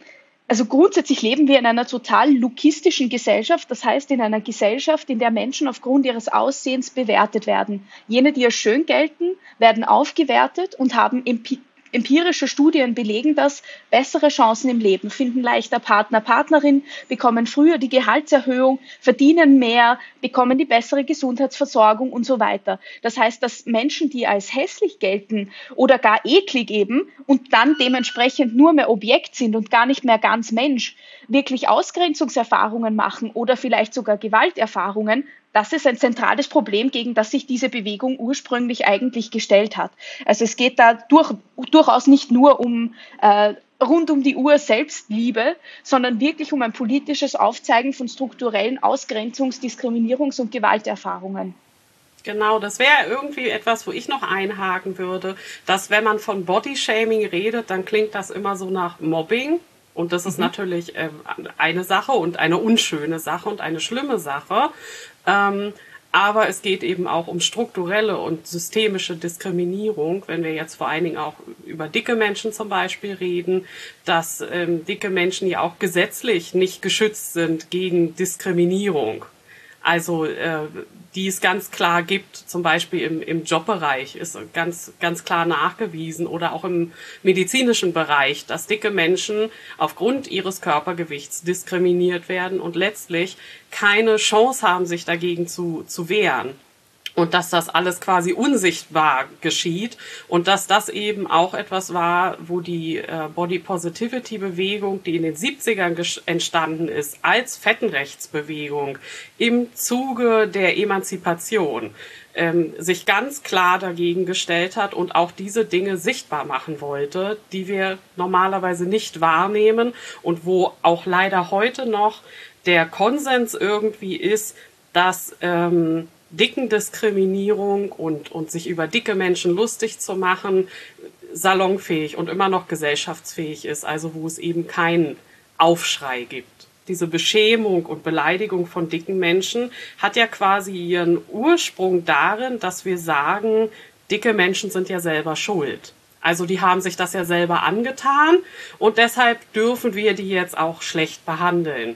Speaker 1: Also grundsätzlich leben wir in einer total lookistischen Gesellschaft, das heißt in einer Gesellschaft, in der Menschen aufgrund ihres Aussehens bewertet werden. Jene, die als schön gelten, werden aufgewertet und haben empi- empirische Studien belegen das, bessere Chancen im Leben, finden leichter Partner, Partnerin, bekommen früher die Gehaltserhöhung, verdienen mehr, bekommen die bessere Gesundheitsversorgung und so weiter. Das heißt, dass Menschen, die als hässlich gelten oder gar eklig eben und dann dementsprechend nur mehr Objekt sind und gar nicht mehr ganz Mensch, wirklich Ausgrenzungserfahrungen machen oder vielleicht sogar Gewalterfahrungen, das ist ein zentrales Problem, gegen das sich diese Bewegung ursprünglich eigentlich gestellt hat. Also es geht da durch, durchaus nicht nur um äh, rund um die Uhr Selbstliebe, sondern wirklich um ein politisches Aufzeigen von strukturellen Ausgrenzungs-, Diskriminierungs- und Gewalterfahrungen.
Speaker 4: Genau, das wäre irgendwie etwas, wo ich noch einhaken würde, dass wenn man von Bodyshaming redet, dann klingt das immer so nach Mobbing. Und das ist mhm. natürlich äh, eine Sache und eine unschöne Sache und eine schlimme Sache. Ähm, aber es geht eben auch um strukturelle und systemische Diskriminierung, wenn wir jetzt vor allen Dingen auch über dicke Menschen zum Beispiel reden, dass ähm, dicke Menschen ja auch gesetzlich nicht geschützt sind gegen Diskriminierung. Also äh, die es ganz klar gibt, zum Beispiel im, im Jobbereich ist ganz, ganz klar nachgewiesen oder auch im medizinischen Bereich, dass dicke Menschen aufgrund ihres Körpergewichts diskriminiert werden und letztlich keine Chance haben, sich dagegen zu, zu wehren. Und dass das alles quasi unsichtbar geschieht und dass das eben auch etwas war, wo die äh, Body-Positivity-Bewegung, die in den siebzigern entstanden ist, als Fettenrechtsbewegung im Zuge der Emanzipation ähm, sich ganz klar dagegen gestellt hat und auch diese Dinge sichtbar machen wollte, die wir normalerweise nicht wahrnehmen und wo auch leider heute noch der Konsens irgendwie ist, dass ähm, Dickendiskriminierung und, und sich über dicke Menschen lustig zu machen, salonfähig und immer noch gesellschaftsfähig ist, also wo es eben keinen Aufschrei gibt. Diese Beschämung und Beleidigung von dicken Menschen hat ja quasi ihren Ursprung darin, dass wir sagen, dicke Menschen sind ja selber schuld. Also die haben sich das ja selber angetan und deshalb dürfen wir die jetzt auch schlecht behandeln.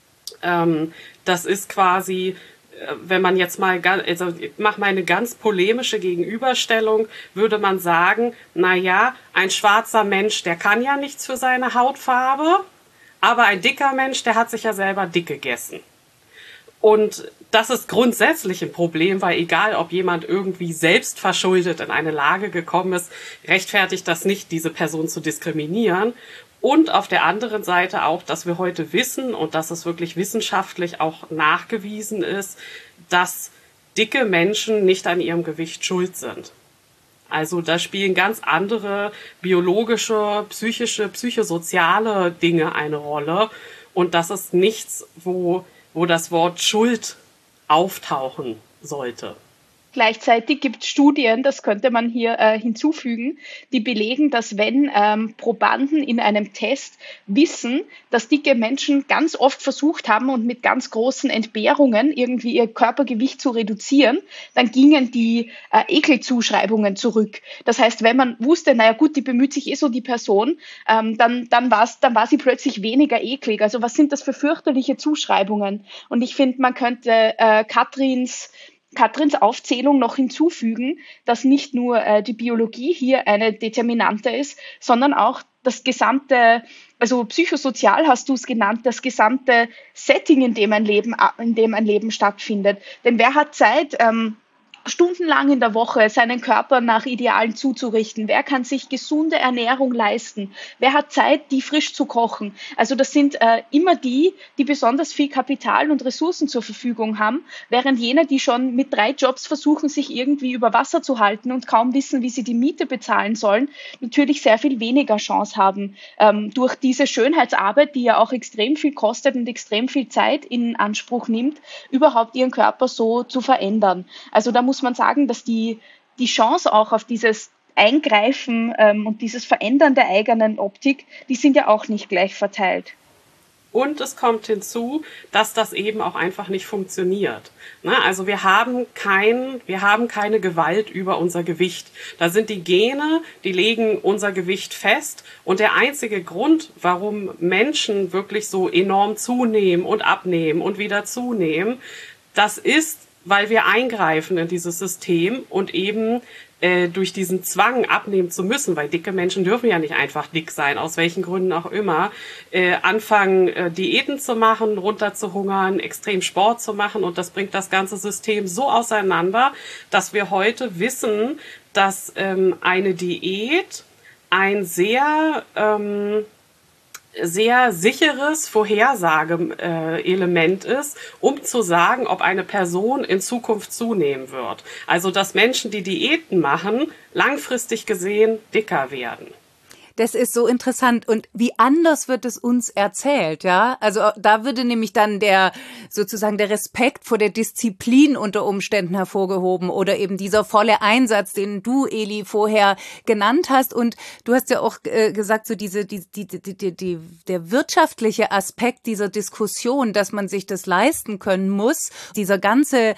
Speaker 4: Ähm, das ist quasi, wenn man jetzt mal, also ich mache mal eine ganz polemische Gegenüberstellung, würde man sagen, na ja, ein schwarzer Mensch, der kann ja nichts für seine Hautfarbe, aber ein dicker Mensch, der hat sich ja selber dick gegessen. Und das ist grundsätzlich ein Problem, weil egal, ob jemand irgendwie selbstverschuldet in eine Lage gekommen ist, rechtfertigt das nicht, diese Person zu diskriminieren. Und auf der anderen Seite auch, dass wir heute wissen und dass es wirklich wissenschaftlich auch nachgewiesen ist, dass dicke Menschen nicht an ihrem Gewicht schuld sind. Also da spielen ganz andere biologische, psychische, psychosoziale Dinge eine Rolle. Und das ist nichts, wo, wo das Wort Schuld auftauchen sollte.
Speaker 1: Gleichzeitig gibt es Studien, das könnte man hier äh, hinzufügen, die belegen, dass wenn ähm, Probanden in einem Test wissen, dass dicke Menschen ganz oft versucht haben und mit ganz großen Entbehrungen irgendwie ihr Körpergewicht zu reduzieren, dann gingen die äh, Ekelzuschreibungen zurück. Das heißt, wenn man wusste, naja gut, die bemüht sich eh so die Person, ähm, dann, dann, war's, dann war sie plötzlich weniger eklig. Also was sind das für fürchterliche Zuschreibungen? Und ich finde, man könnte äh, Katrins Katrins Aufzählung noch hinzufügen, dass nicht nur äh, die Biologie hier eine Determinante ist, sondern auch das gesamte, also psychosozial hast du es genannt, das gesamte Setting, in dem ein Leben, in dem ein Leben stattfindet. Denn wer hat Zeit, ähm, stundenlang in der Woche seinen Körper nach Idealen zuzurichten? Wer kann sich gesunde Ernährung leisten? Wer hat Zeit, die frisch zu kochen? Also das sind äh, immer die, die besonders viel Kapital und Ressourcen zur Verfügung haben, während jene, die schon mit drei Jobs versuchen, sich irgendwie über Wasser zu halten und kaum wissen, wie sie die Miete bezahlen sollen, natürlich sehr viel weniger Chance haben, ähm, durch diese Schönheitsarbeit, die ja auch extrem viel kostet und extrem viel Zeit in Anspruch nimmt, überhaupt ihren Körper so zu verändern. Also da muss man sagen, dass die, die Chance auch auf dieses Eingreifen ähm, und dieses Verändern der eigenen Optik, die sind ja auch nicht gleich verteilt.
Speaker 4: Und es kommt hinzu, dass das eben auch einfach nicht funktioniert. Ne? Also wir haben kein, wir haben keine Gewalt über unser Gewicht. Da sind die Gene, die legen unser Gewicht fest. Und der einzige Grund, warum Menschen wirklich so enorm zunehmen und abnehmen und wieder zunehmen, das ist, weil wir eingreifen in dieses System und eben äh, durch diesen Zwang abnehmen zu müssen, weil dicke Menschen dürfen ja nicht einfach dick sein, aus welchen Gründen auch immer, äh, anfangen, äh, Diäten zu machen, runterzuhungern, extrem Sport zu machen, und das bringt das ganze System so auseinander, dass wir heute wissen, dass ähm, eine Diät ein sehr ähm, sehr sicheres Vorhersageelement ist, um zu sagen, ob eine Person in Zukunft zunehmen wird. Also, dass Menschen, die Diäten machen, langfristig gesehen dicker werden.
Speaker 2: Das ist so interessant. Und wie anders wird es uns erzählt, ja? Also da würde nämlich dann der, sozusagen der Respekt vor der Disziplin unter Umständen hervorgehoben oder eben dieser volle Einsatz, den du, Eli, vorher genannt hast. Und du hast ja auch äh, gesagt, so diese, die, die, die, die, die, der wirtschaftliche Aspekt dieser Diskussion, dass man sich das leisten können muss, dieser ganze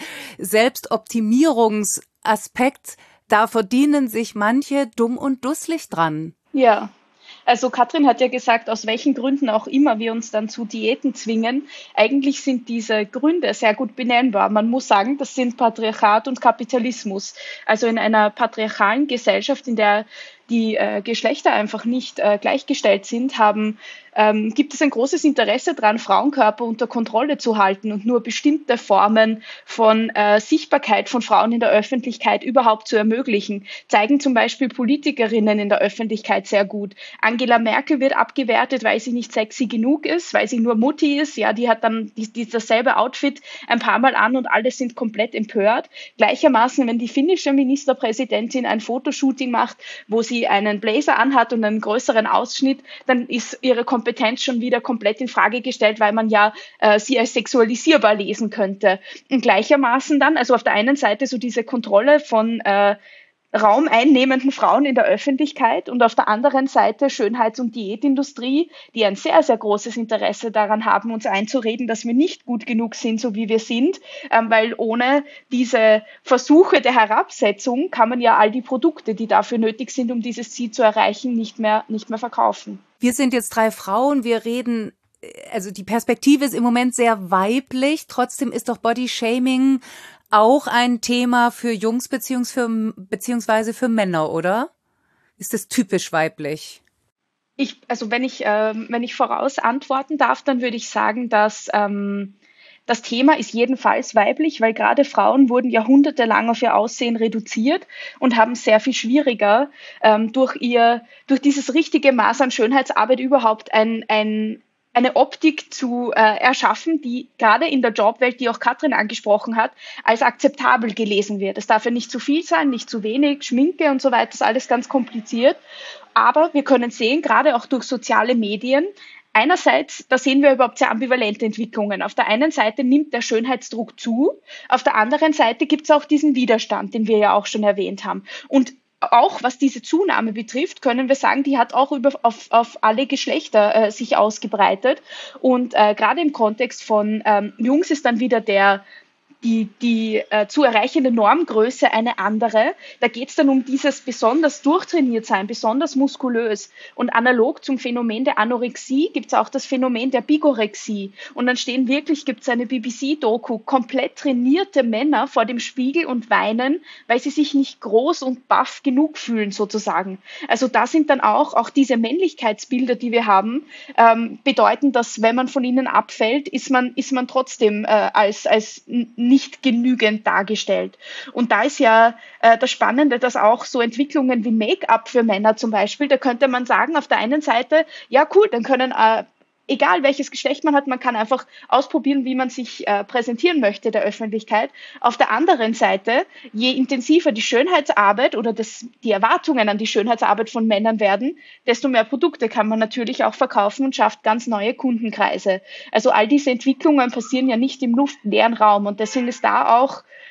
Speaker 2: Selbstoptimierungsaspekt, da verdienen sich manche dumm und dusselig dran.
Speaker 1: Ja, also Katrin hat ja gesagt, aus welchen Gründen auch immer wir uns dann zu Diäten zwingen. Eigentlich sind diese Gründe sehr gut benennbar. Man muss sagen, das sind Patriarchat und Kapitalismus. Also in einer patriarchalen Gesellschaft, in der die äh, Geschlechter einfach nicht äh, gleichgestellt sind, haben, ähm, gibt es ein großes Interesse daran, Frauenkörper unter Kontrolle zu halten und nur bestimmte Formen von äh, Sichtbarkeit von Frauen in der Öffentlichkeit überhaupt zu ermöglichen. Zeigen zum Beispiel Politikerinnen in der Öffentlichkeit sehr gut. Angela Merkel wird abgewertet, weil sie nicht sexy genug ist, weil sie nur Mutti ist. Ja, die hat dann die, die dasselbe Outfit ein paar Mal an und alle sind komplett empört. Gleichermaßen, wenn die finnische Ministerpräsidentin ein Fotoshooting macht, wo sie einen Blazer anhat und einen größeren Ausschnitt, dann ist ihre Kompetenz schon wieder komplett in Frage gestellt, weil man ja äh, sie als sexualisierbar lesen könnte. Und gleichermaßen dann, also auf der einen Seite so diese Kontrolle von äh, raumeinnehmenden Frauen in der Öffentlichkeit und auf der anderen Seite Schönheits- und Diätindustrie, die ein sehr, sehr großes Interesse daran haben, uns einzureden, dass wir nicht gut genug sind, so wie wir sind, ähm, weil ohne diese Versuche der Herabsetzung kann man ja all die Produkte, die dafür nötig sind, um dieses Ziel zu erreichen, nicht mehr, nicht mehr verkaufen.
Speaker 2: Wir sind jetzt drei Frauen, wir reden, also die Perspektive ist im Moment sehr weiblich, trotzdem ist doch Bodyshaming auch ein Thema für Jungs beziehungsweise für Männer, oder? Ist das typisch weiblich?
Speaker 1: Ich, also wenn ich, äh, wenn ich voraus antworten darf, dann würde ich sagen, dass ähm, das Thema ist jedenfalls weiblich, weil gerade Frauen wurden jahrhundertelang auf ihr Aussehen reduziert und haben sehr viel schwieriger, ähm, durch ihr, durch dieses richtige Maß an Schönheitsarbeit überhaupt ein, ein eine Optik zu äh, erschaffen, die gerade in der Jobwelt, die auch Katrin angesprochen hat, als akzeptabel gelesen wird. Es darf ja nicht zu viel sein, nicht zu wenig, Schminke und so weiter, ist alles ganz kompliziert. Aber wir können sehen, gerade auch durch soziale Medien, einerseits, da sehen wir überhaupt sehr ambivalente Entwicklungen. Auf der einen Seite nimmt der Schönheitsdruck zu, auf der anderen Seite gibt es auch diesen Widerstand, den wir ja auch schon erwähnt haben. Und auch was diese Zunahme betrifft, können wir sagen, die hat auch über, auf, auf alle Geschlechter äh, sich ausgebreitet. Und äh, gerade im Kontext von ähm, Jungs ist dann wieder der die, die äh, zu erreichende Normgröße eine andere. Da geht es dann um dieses besonders durchtrainiert sein, besonders muskulös. Und analog zum Phänomen der Anorexie gibt es auch das Phänomen der Bigorexie. Und dann stehen wirklich, gibt es eine B B C-Doku, komplett trainierte Männer vor dem Spiegel und weinen, weil sie sich nicht groß und buff genug fühlen sozusagen. Also da sind dann auch, auch diese Männlichkeitsbilder, die wir haben, ähm, bedeuten, dass wenn man von ihnen abfällt, ist man, ist man trotzdem äh, als, als nicht genügend dargestellt. Und da ist ja äh, das Spannende, dass auch so Entwicklungen wie Make-up für Männer zum Beispiel, da könnte man sagen, auf der einen Seite, ja cool, dann können äh, egal welches Geschlecht man hat, man kann einfach ausprobieren, wie man sich äh, präsentieren möchte der Öffentlichkeit. Auf der anderen Seite, je intensiver die Schönheitsarbeit oder das, die Erwartungen an die Schönheitsarbeit von Männern werden, desto mehr Produkte kann man natürlich auch verkaufen und schafft ganz neue Kundenkreise. Also all diese Entwicklungen passieren ja nicht im luftleeren Raum und deswegen ist da auch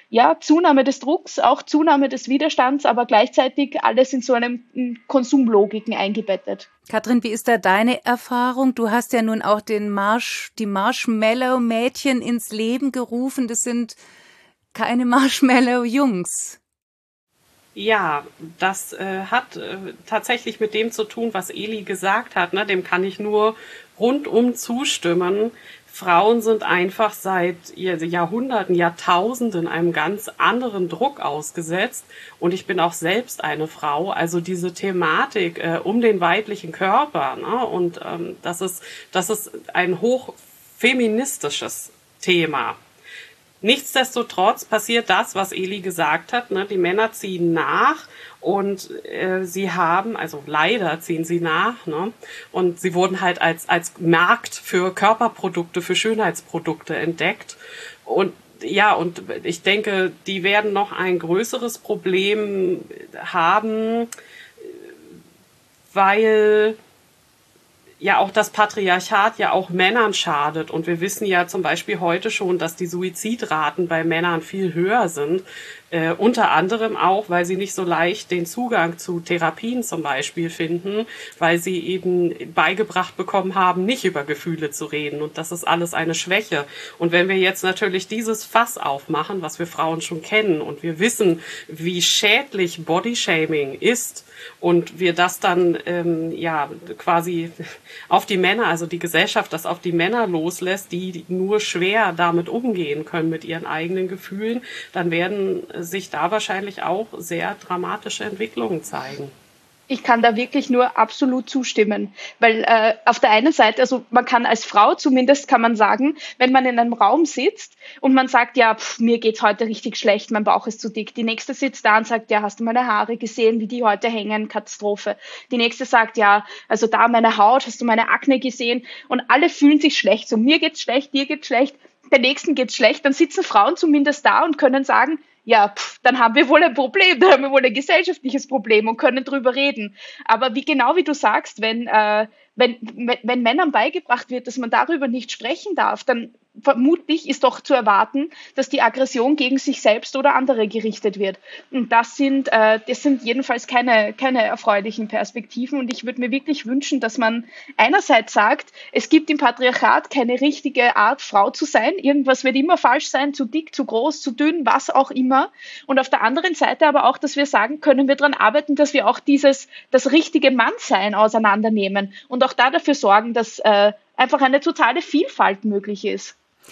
Speaker 1: ja, Zunahme des Drucks, auch Zunahme des Widerstands, aber gleichzeitig alles in so einem m, Konsumlogiken eingebettet.
Speaker 2: Katrin, wie ist da deine Erfahrung? Du hast ja nun auch den Marsch, die Marshmallow-Mädchen ins Leben gerufen. Das sind keine Marshmallow-Jungs.
Speaker 4: Ja, das äh, hat äh, tatsächlich mit dem zu tun, was Eli gesagt hat. Ne? Dem kann ich nur rundum zustimmen. Frauen sind einfach seit Jahrhunderten, Jahrtausenden einem ganz anderen Druck ausgesetzt. Und ich bin auch selbst eine Frau. Also diese Thematik äh, um den weiblichen Körper, ne? Und ähm, das ist, das ist ein hochfeministisches Thema. Nichtsdestotrotz passiert das, was Eli gesagt hat. Ne? Die Männer ziehen nach und äh, sie haben, also leider ziehen sie nach, ne? Und sie wurden halt als als Markt für Körperprodukte, für Schönheitsprodukte entdeckt. Und ja, und ich denke, die werden noch ein größeres Problem haben, weil ja auch das Patriarchat ja auch Männern schadet. Und wir wissen ja zum Beispiel heute schon, dass die Suizidraten bei Männern viel höher sind. Äh, unter anderem auch, weil sie nicht so leicht den Zugang zu Therapien zum Beispiel finden, weil sie eben beigebracht bekommen haben, nicht über Gefühle zu reden. Und das ist alles eine Schwäche. Und wenn wir jetzt natürlich dieses Fass aufmachen, was wir Frauen schon kennen, und wir wissen, wie schädlich Bodyshaming ist, und wir das dann ähm, ja quasi auf die Männer, also die Gesellschaft das auf die Männer loslässt, die nur schwer damit umgehen können mit ihren eigenen Gefühlen, dann werden sich da wahrscheinlich auch sehr dramatische Entwicklungen zeigen.
Speaker 1: Ich kann da wirklich nur absolut zustimmen, weil äh, auf der einen Seite, also man kann als Frau zumindest, kann man sagen, wenn man in einem Raum sitzt und man sagt, ja, pff, mir geht's heute richtig schlecht, mein Bauch ist zu dick. Die nächste sitzt da und sagt, ja, hast du meine Haare gesehen, wie die heute hängen, Katastrophe. Die nächste sagt, ja, also da meine Haut, hast du meine Akne gesehen? Und alle fühlen sich schlecht, so mir geht's schlecht, dir geht's schlecht, der nächsten geht's schlecht. Dann sitzen Frauen zumindest da und können sagen, ja, pff, dann haben wir wohl ein Problem, dann haben wir wohl ein gesellschaftliches Problem und können drüber reden. Aber wie genau wie du sagst, wenn, äh, wenn, wenn, wenn Männern beigebracht wird, dass man darüber nicht sprechen darf, dann vermutlich ist doch zu erwarten, dass die Aggression gegen sich selbst oder andere gerichtet wird. Und das sind, äh, das sind jedenfalls keine, keine erfreulichen Perspektiven. Und ich würde mir wirklich wünschen, dass man einerseits sagt, es gibt im Patriarchat keine richtige Art, Frau zu sein. Irgendwas wird immer falsch sein, zu dick, zu groß, zu dünn, was auch immer. Und auf der anderen Seite aber auch, dass wir sagen, können wir daran arbeiten, dass wir auch dieses, das richtige Mannsein auseinandernehmen und auch da dafür sorgen, dass äh, einfach eine totale Vielfalt möglich ist.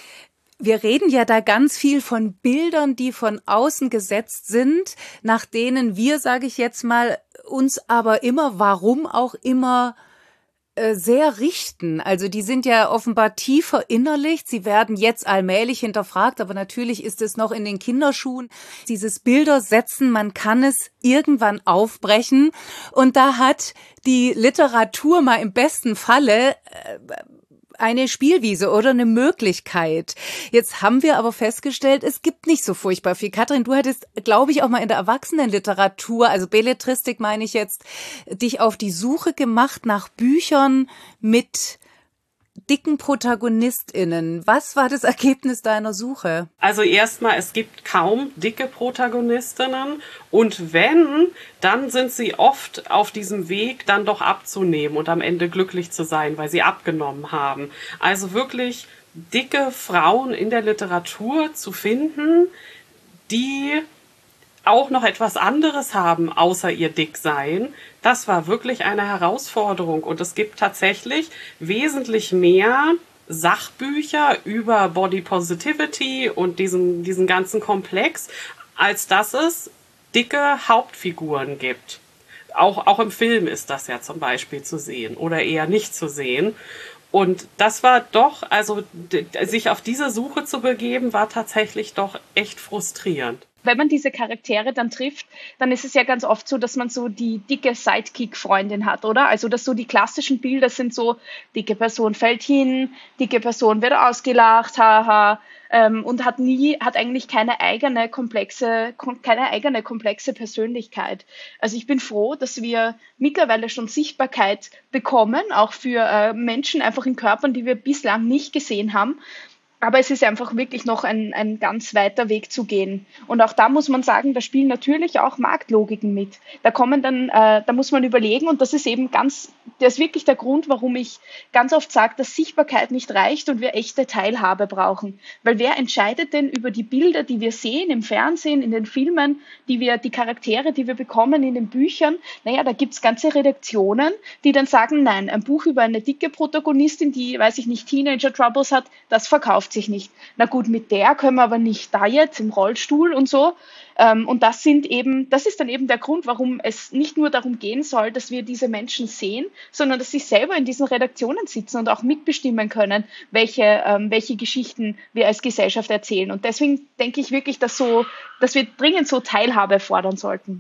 Speaker 2: Wir reden ja da ganz viel von Bildern, die von außen gesetzt sind, nach denen wir, sage ich jetzt mal, uns aber immer, warum auch immer, äh, sehr richten. Also die sind ja offenbar tief verinnerlicht. Sie werden jetzt allmählich hinterfragt, aber natürlich ist es noch in den Kinderschuhen. Dieses Bilder setzen, man kann es irgendwann aufbrechen. Und da hat die Literatur mal im besten Falle äh, eine Spielwiese oder eine Möglichkeit. Jetzt haben wir aber festgestellt, es gibt nicht so furchtbar viel. Katrin, du hattest, glaube ich, auch mal in der Erwachsenenliteratur, also Belletristik meine ich jetzt, dich auf die Suche gemacht nach Büchern mit dicken ProtagonistInnen. Was war das Ergebnis deiner Suche?
Speaker 4: Also erstmal, es gibt kaum dicke Protagonistinnen und wenn, dann sind sie oft auf diesem Weg, dann doch abzunehmen und am Ende glücklich zu sein, weil sie abgenommen haben. Also wirklich dicke Frauen in der Literatur zu finden, die auch noch etwas anderes haben, außer ihr Dicksein, das war wirklich eine Herausforderung. Und es gibt tatsächlich wesentlich mehr Sachbücher über Body Positivity und diesen, diesen ganzen Komplex, als dass es dicke Hauptfiguren gibt. Auch, auch im Film ist das ja zum Beispiel zu sehen oder eher nicht zu sehen. Und das war doch, also sich auf diese Suche zu begeben, war tatsächlich doch echt frustrierend.
Speaker 1: Wenn man diese Charaktere dann trifft, dann ist es ja ganz oft so, dass man so die dicke Sidekick-Freundin hat, oder? Also, dass so die klassischen Bilder sind so, dicke Person fällt hin, dicke Person wird ausgelacht, haha, ähm, und hat nie, hat eigentlich keine eigene komplexe, keine eigene komplexe Persönlichkeit. Also ich bin froh, dass wir mittlerweile schon Sichtbarkeit bekommen, auch für äh, Menschen einfach in Körpern, die wir bislang nicht gesehen haben. Aber es ist einfach wirklich noch ein, ein ganz weiter Weg zu gehen. Und auch da muss man sagen, da spielen natürlich auch Marktlogiken mit. Da kommen dann, äh, da muss man überlegen, und das ist eben ganz, das ist wirklich der Grund, warum ich ganz oft sage, dass Sichtbarkeit nicht reicht und wir echte Teilhabe brauchen. Weil wer entscheidet denn über die Bilder, die wir sehen im Fernsehen, in den Filmen, die wir, die Charaktere, die wir bekommen in den Büchern? Naja, da gibt's ganze Redaktionen, die dann sagen, nein, ein Buch über eine dicke Protagonistin, die, weiß ich nicht, Teenager-Troubles hat, das verkauft sich nicht. Na gut, mit der können wir aber nicht da jetzt im Rollstuhl und so. Ähm, und das sind eben, das ist dann eben der Grund, warum es nicht nur darum gehen soll, dass wir diese Menschen sehen, sondern dass sie selber in diesen Redaktionen sitzen und auch mitbestimmen können, welche, ähm, welche Geschichten wir als Gesellschaft erzählen. Und deswegen denke ich wirklich, dass so, dass wir dringend so Teilhabe fordern sollten.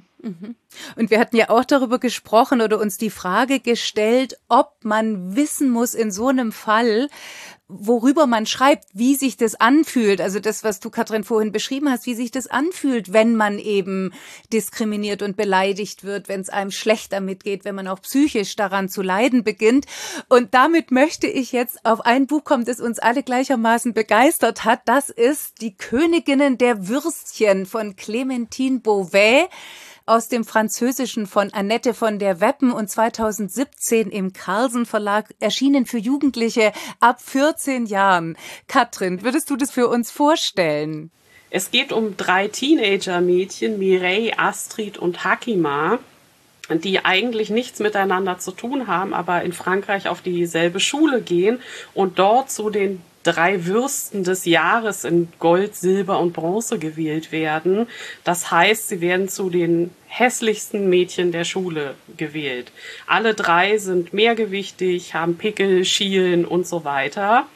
Speaker 2: Und wir hatten ja auch darüber gesprochen oder uns die Frage gestellt, ob man wissen muss in so einem Fall, worüber man schreibt, wie sich das anfühlt. Also das, was du, Katrin, vorhin beschrieben hast, wie sich das anfühlt, wenn man eben diskriminiert und beleidigt wird, wenn es einem schlecht damit geht, wenn man auch psychisch daran zu leiden beginnt. Und damit möchte ich jetzt auf ein Buch kommen, das uns alle gleichermaßen begeistert hat. Das ist Die Königinnen der Würstchen von Clémentine Beauvais, aus dem Französischen von Annette von der Weppen und zweitausendsiebzehn im Carlsen Verlag erschienen für Jugendliche ab vierzehn Jahren. Katrin, würdest du das für uns vorstellen?
Speaker 4: Es geht um drei Teenager-Mädchen, Mireille, Astrid und Hakima, die eigentlich nichts miteinander zu tun haben, aber in Frankreich auf dieselbe Schule gehen und dort zu den drei Würsten des Jahres in Gold, Silber und Bronze gewählt werden. Das heißt, sie werden zu den hässlichsten Mädchen der Schule gewählt. Alle drei sind mehrgewichtig, haben Pickel, Schielen und so weiter.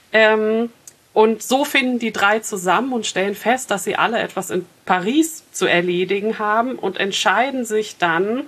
Speaker 4: Ähm, und so finden die drei zusammen und stellen fest, dass sie alle etwas in Paris zu erledigen haben und entscheiden sich dann,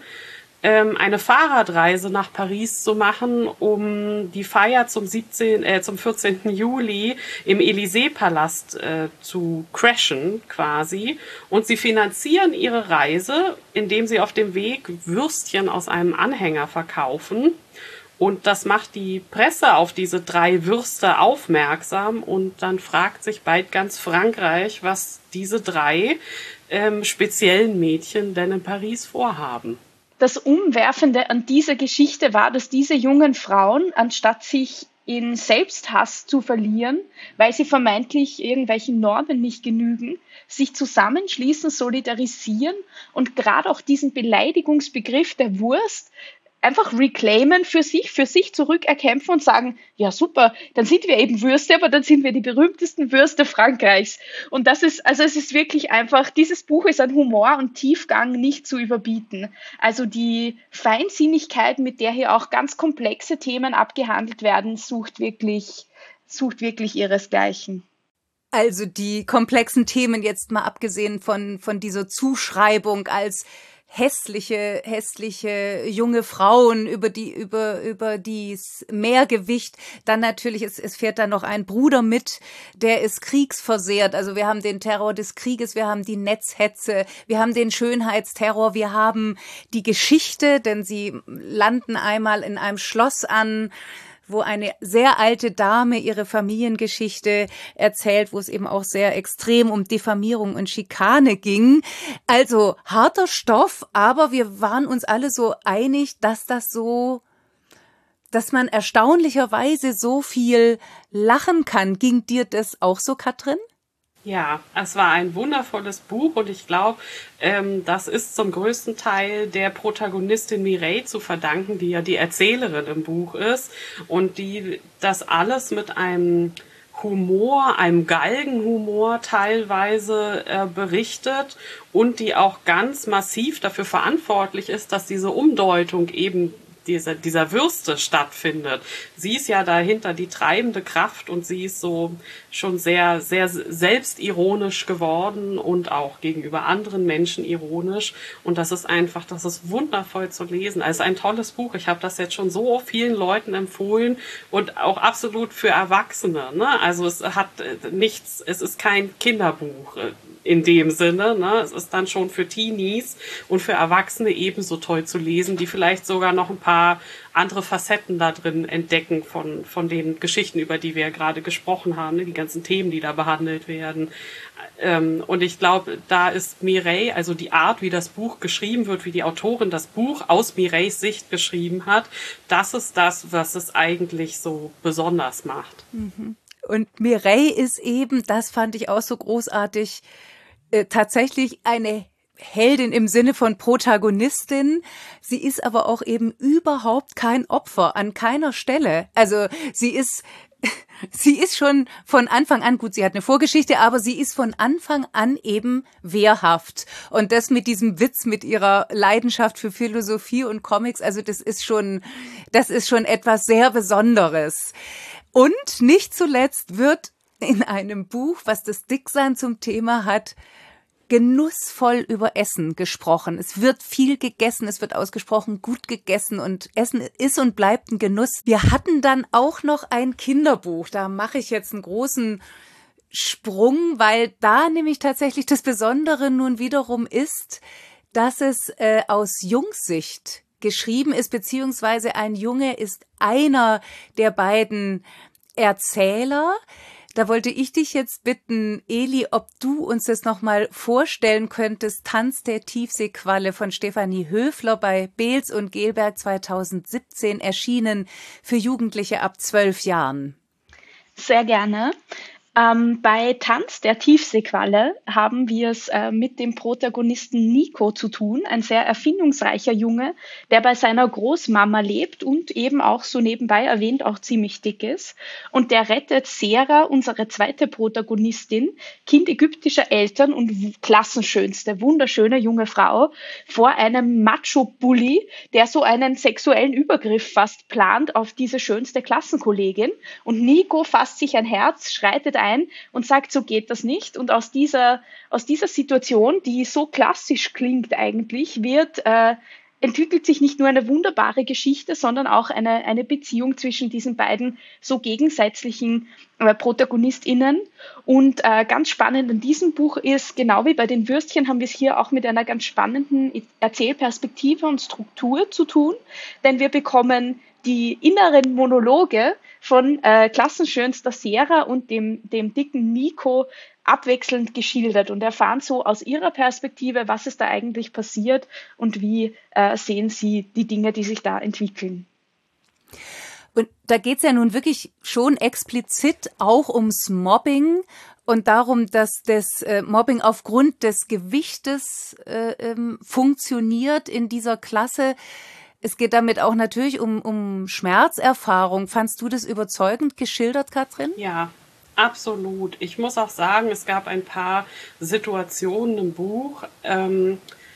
Speaker 4: eine Fahrradreise nach Paris zu machen, um die Feier zum siebzehnten, äh, zum vierzehnten Juli im Élysée-Palast äh, zu crashen quasi. Und sie finanzieren ihre Reise, indem sie auf dem Weg Würstchen aus einem Anhänger verkaufen. Und das macht die Presse auf diese drei Würste aufmerksam. Und dann fragt sich bald ganz Frankreich, was diese drei ähm, speziellen Mädchen denn in Paris vorhaben.
Speaker 1: Das Umwerfende an dieser Geschichte war, dass diese jungen Frauen, anstatt sich in Selbsthass zu verlieren, weil sie vermeintlich irgendwelchen Normen nicht genügen, sich zusammenschließen, solidarisieren und gerade auch diesen Beleidigungsbegriff der Wurst einfach reclaimen für sich, für sich zurückerkämpfen und sagen, ja super, dann sind wir eben Würste, aber dann sind wir die berühmtesten Würste Frankreichs. Und das ist, also es ist wirklich einfach, dieses Buch ist an Humor und Tiefgang nicht zu überbieten. Also die Feinsinnigkeit, mit der hier auch ganz komplexe Themen abgehandelt werden, sucht wirklich, sucht wirklich ihresgleichen.
Speaker 2: Also die komplexen Themen jetzt mal abgesehen von, von dieser Zuschreibung als hässliche, hässliche junge Frauen über die, über, über dies Mehrgewicht. Dann natürlich, es, es fährt da noch ein Bruder mit, der ist kriegsversehrt. Also wir haben den Terror des Krieges, wir haben die Netzhetze, wir haben den Schönheitsterror, wir haben die Geschichte, denn sie landen einmal in einem Schloss an, wo eine sehr alte Dame ihre Familiengeschichte erzählt, wo es eben auch sehr extrem um Diffamierung und Schikane ging. Also harter Stoff, aber wir waren uns alle so einig, dass das so, dass man erstaunlicherweise so viel lachen kann. Ging dir das auch so, Katrin?
Speaker 4: Ja, es war ein wundervolles Buch und ich glaube, ähm, das ist zum größten Teil der Protagonistin Mireille zu verdanken, die ja die Erzählerin im Buch ist und die das alles mit einem Humor, einem Galgenhumor teilweise äh, berichtet und die auch ganz massiv dafür verantwortlich ist, dass diese Umdeutung eben dieser, dieser Würste stattfindet. Sie ist ja dahinter die treibende Kraft und sie ist so schon sehr, sehr selbstironisch geworden und auch gegenüber anderen Menschen ironisch. Und das ist einfach, das ist wundervoll zu lesen. Also ein tolles Buch. Ich habe das jetzt schon so vielen Leuten empfohlen und auch absolut für Erwachsene. Ne? Also es hat nichts, es ist kein Kinderbuch in dem Sinne. Ne? Es ist dann schon für Teenies und für Erwachsene ebenso toll zu lesen, die vielleicht sogar noch ein paar paar andere Facetten da drin entdecken von, von den Geschichten, über die wir gerade gesprochen haben, ne? Die ganzen Themen, die da behandelt werden. Ähm, und ich glaube, da ist Mireille, also die Art, wie das Buch geschrieben wird, wie die Autorin das Buch aus Mireilles Sicht geschrieben hat, das ist das, was es eigentlich so besonders macht.
Speaker 2: Mhm. Und Mireille ist eben, das fand ich auch so großartig, äh, tatsächlich eine Heldin im Sinne von Protagonistin. Sie ist aber auch eben überhaupt kein Opfer an keiner Stelle. Also sie ist, sie ist schon von Anfang an, gut, sie hat eine Vorgeschichte, aber sie ist von Anfang an eben wehrhaft. Und das mit diesem Witz, mit ihrer Leidenschaft für Philosophie und Comics, also das ist schon, das ist schon etwas sehr Besonderes. Und nicht zuletzt wird in einem Buch, was das Dicksein zum Thema hat, genussvoll über Essen gesprochen. Es wird viel gegessen, es wird ausgesprochen gut gegessen und Essen ist und bleibt ein Genuss. Wir hatten dann auch noch ein Kinderbuch. Da mache ich jetzt einen großen Sprung, weil da nämlich tatsächlich das Besondere nun wiederum ist, dass es äh, aus Jungsicht geschrieben ist, beziehungsweise ein Junge ist einer der beiden Erzähler. Da wollte ich dich jetzt bitten, Eli, ob du uns das nochmal vorstellen könntest. Tanz der Tiefseequalle von Stefanie Höfler bei Beels und Gelberg zweitausendsiebzehn erschienen für Jugendliche ab zwölf Jahren.
Speaker 1: Sehr gerne. Ähm, bei Tanz der Tiefseequalle haben wir es äh, mit dem Protagonisten Nico zu tun, ein sehr erfindungsreicher Junge, der bei seiner Großmama lebt und eben auch so nebenbei erwähnt auch ziemlich dick ist. Und der rettet Sera, unsere zweite Protagonistin, Kind ägyptischer Eltern und w- klassenschönste, wunderschöne junge Frau, vor einem Macho-Bully, der so einen sexuellen Übergriff fast plant auf diese schönste Klassenkollegin. Und Nico fasst sich ein Herz, schreitet ein und sagt, so geht das nicht. Und aus dieser, aus dieser Situation, die so klassisch klingt eigentlich, wird, äh, entwickelt sich nicht nur eine wunderbare Geschichte, sondern auch eine, eine Beziehung zwischen diesen beiden so gegensätzlichen äh, ProtagonistInnen. Und äh, ganz spannend in diesem Buch ist, genau wie bei den Würstchen, haben wir es hier auch mit einer ganz spannenden Erzählperspektive und Struktur zu tun, denn wir bekommen die inneren Monologe von äh, klassenschönster Sera und dem, dem dicken Nico abwechselnd geschildert und erfahren so aus ihrer Perspektive, was ist da eigentlich passiert und wie äh, sehen sie die Dinge, die sich da entwickeln.
Speaker 2: Und da geht's ja nun wirklich schon explizit auch ums Mobbing und darum, dass das äh, Mobbing aufgrund des Gewichtes äh, ähm, funktioniert in dieser Klasse. Es geht damit auch natürlich um, um Schmerzerfahrung. Fandst du das überzeugend geschildert, Katrin?
Speaker 4: Ja, absolut. Ich muss auch sagen, es gab ein paar Situationen im Buch, ähm,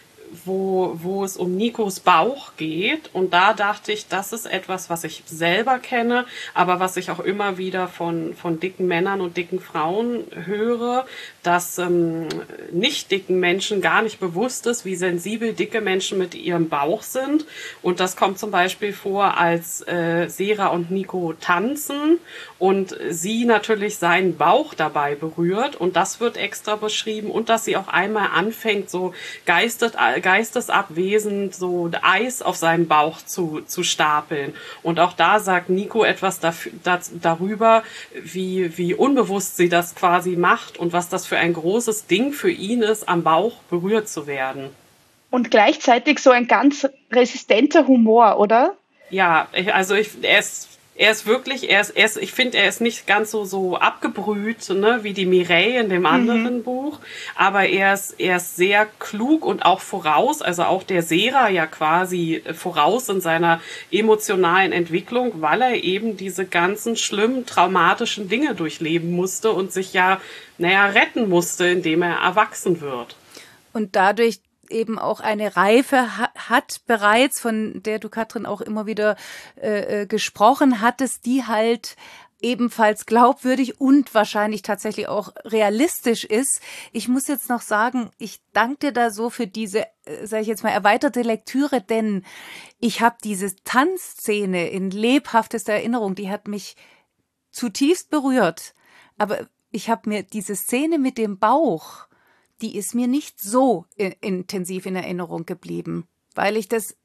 Speaker 4: wo, wo es um Nikos Bauch geht. Und da dachte ich, das ist etwas, was ich selber kenne, aber was ich auch immer wieder von, von dicken Männern und dicken Frauen höre, dass ähm, nicht dicken Menschen gar nicht bewusst ist, wie sensibel dicke Menschen mit ihrem Bauch sind. Und das kommt zum Beispiel vor, als äh, Sera und Nico tanzen und sie natürlich seinen Bauch dabei berührt. Und das wird extra beschrieben. Und dass sie auch einmal anfängt, so geistet, geistesabwesend so Eis auf seinem Bauch zu, zu stapeln. Und auch da sagt Nico etwas dafür, das, darüber, wie, wie unbewusst sie das quasi macht und was das für ein großes Ding für ihn ist, am Bauch berührt zu werden.
Speaker 1: Und gleichzeitig so ein ganz resistenter Humor, oder?
Speaker 4: Ja, also ich, er ist Er ist wirklich, er ist, er ist, ich finde, er ist nicht ganz so, so abgebrüht, ne, wie die Mireille in dem anderen mhm. Buch. Aber er ist, er ist sehr klug und auch voraus, also auch der Sera ja quasi voraus in seiner emotionalen Entwicklung, weil er eben diese ganzen schlimmen, traumatischen Dinge durchleben musste und sich ja, naja, retten musste, indem er erwachsen wird.
Speaker 2: Und dadurch eben auch eine Reife ha- hat bereits, von der du, Katrin, auch immer wieder äh, gesprochen hattest, die halt ebenfalls glaubwürdig und wahrscheinlich tatsächlich auch realistisch ist. Ich muss jetzt noch sagen, ich danke dir da so für diese, äh, sage ich jetzt mal, erweiterte Lektüre, denn ich habe diese Tanzszene in lebhaftester Erinnerung, die hat mich zutiefst berührt. Aber ich habe mir diese Szene mit dem Bauch, die ist mir nicht so intensiv in Erinnerung geblieben, weil ich das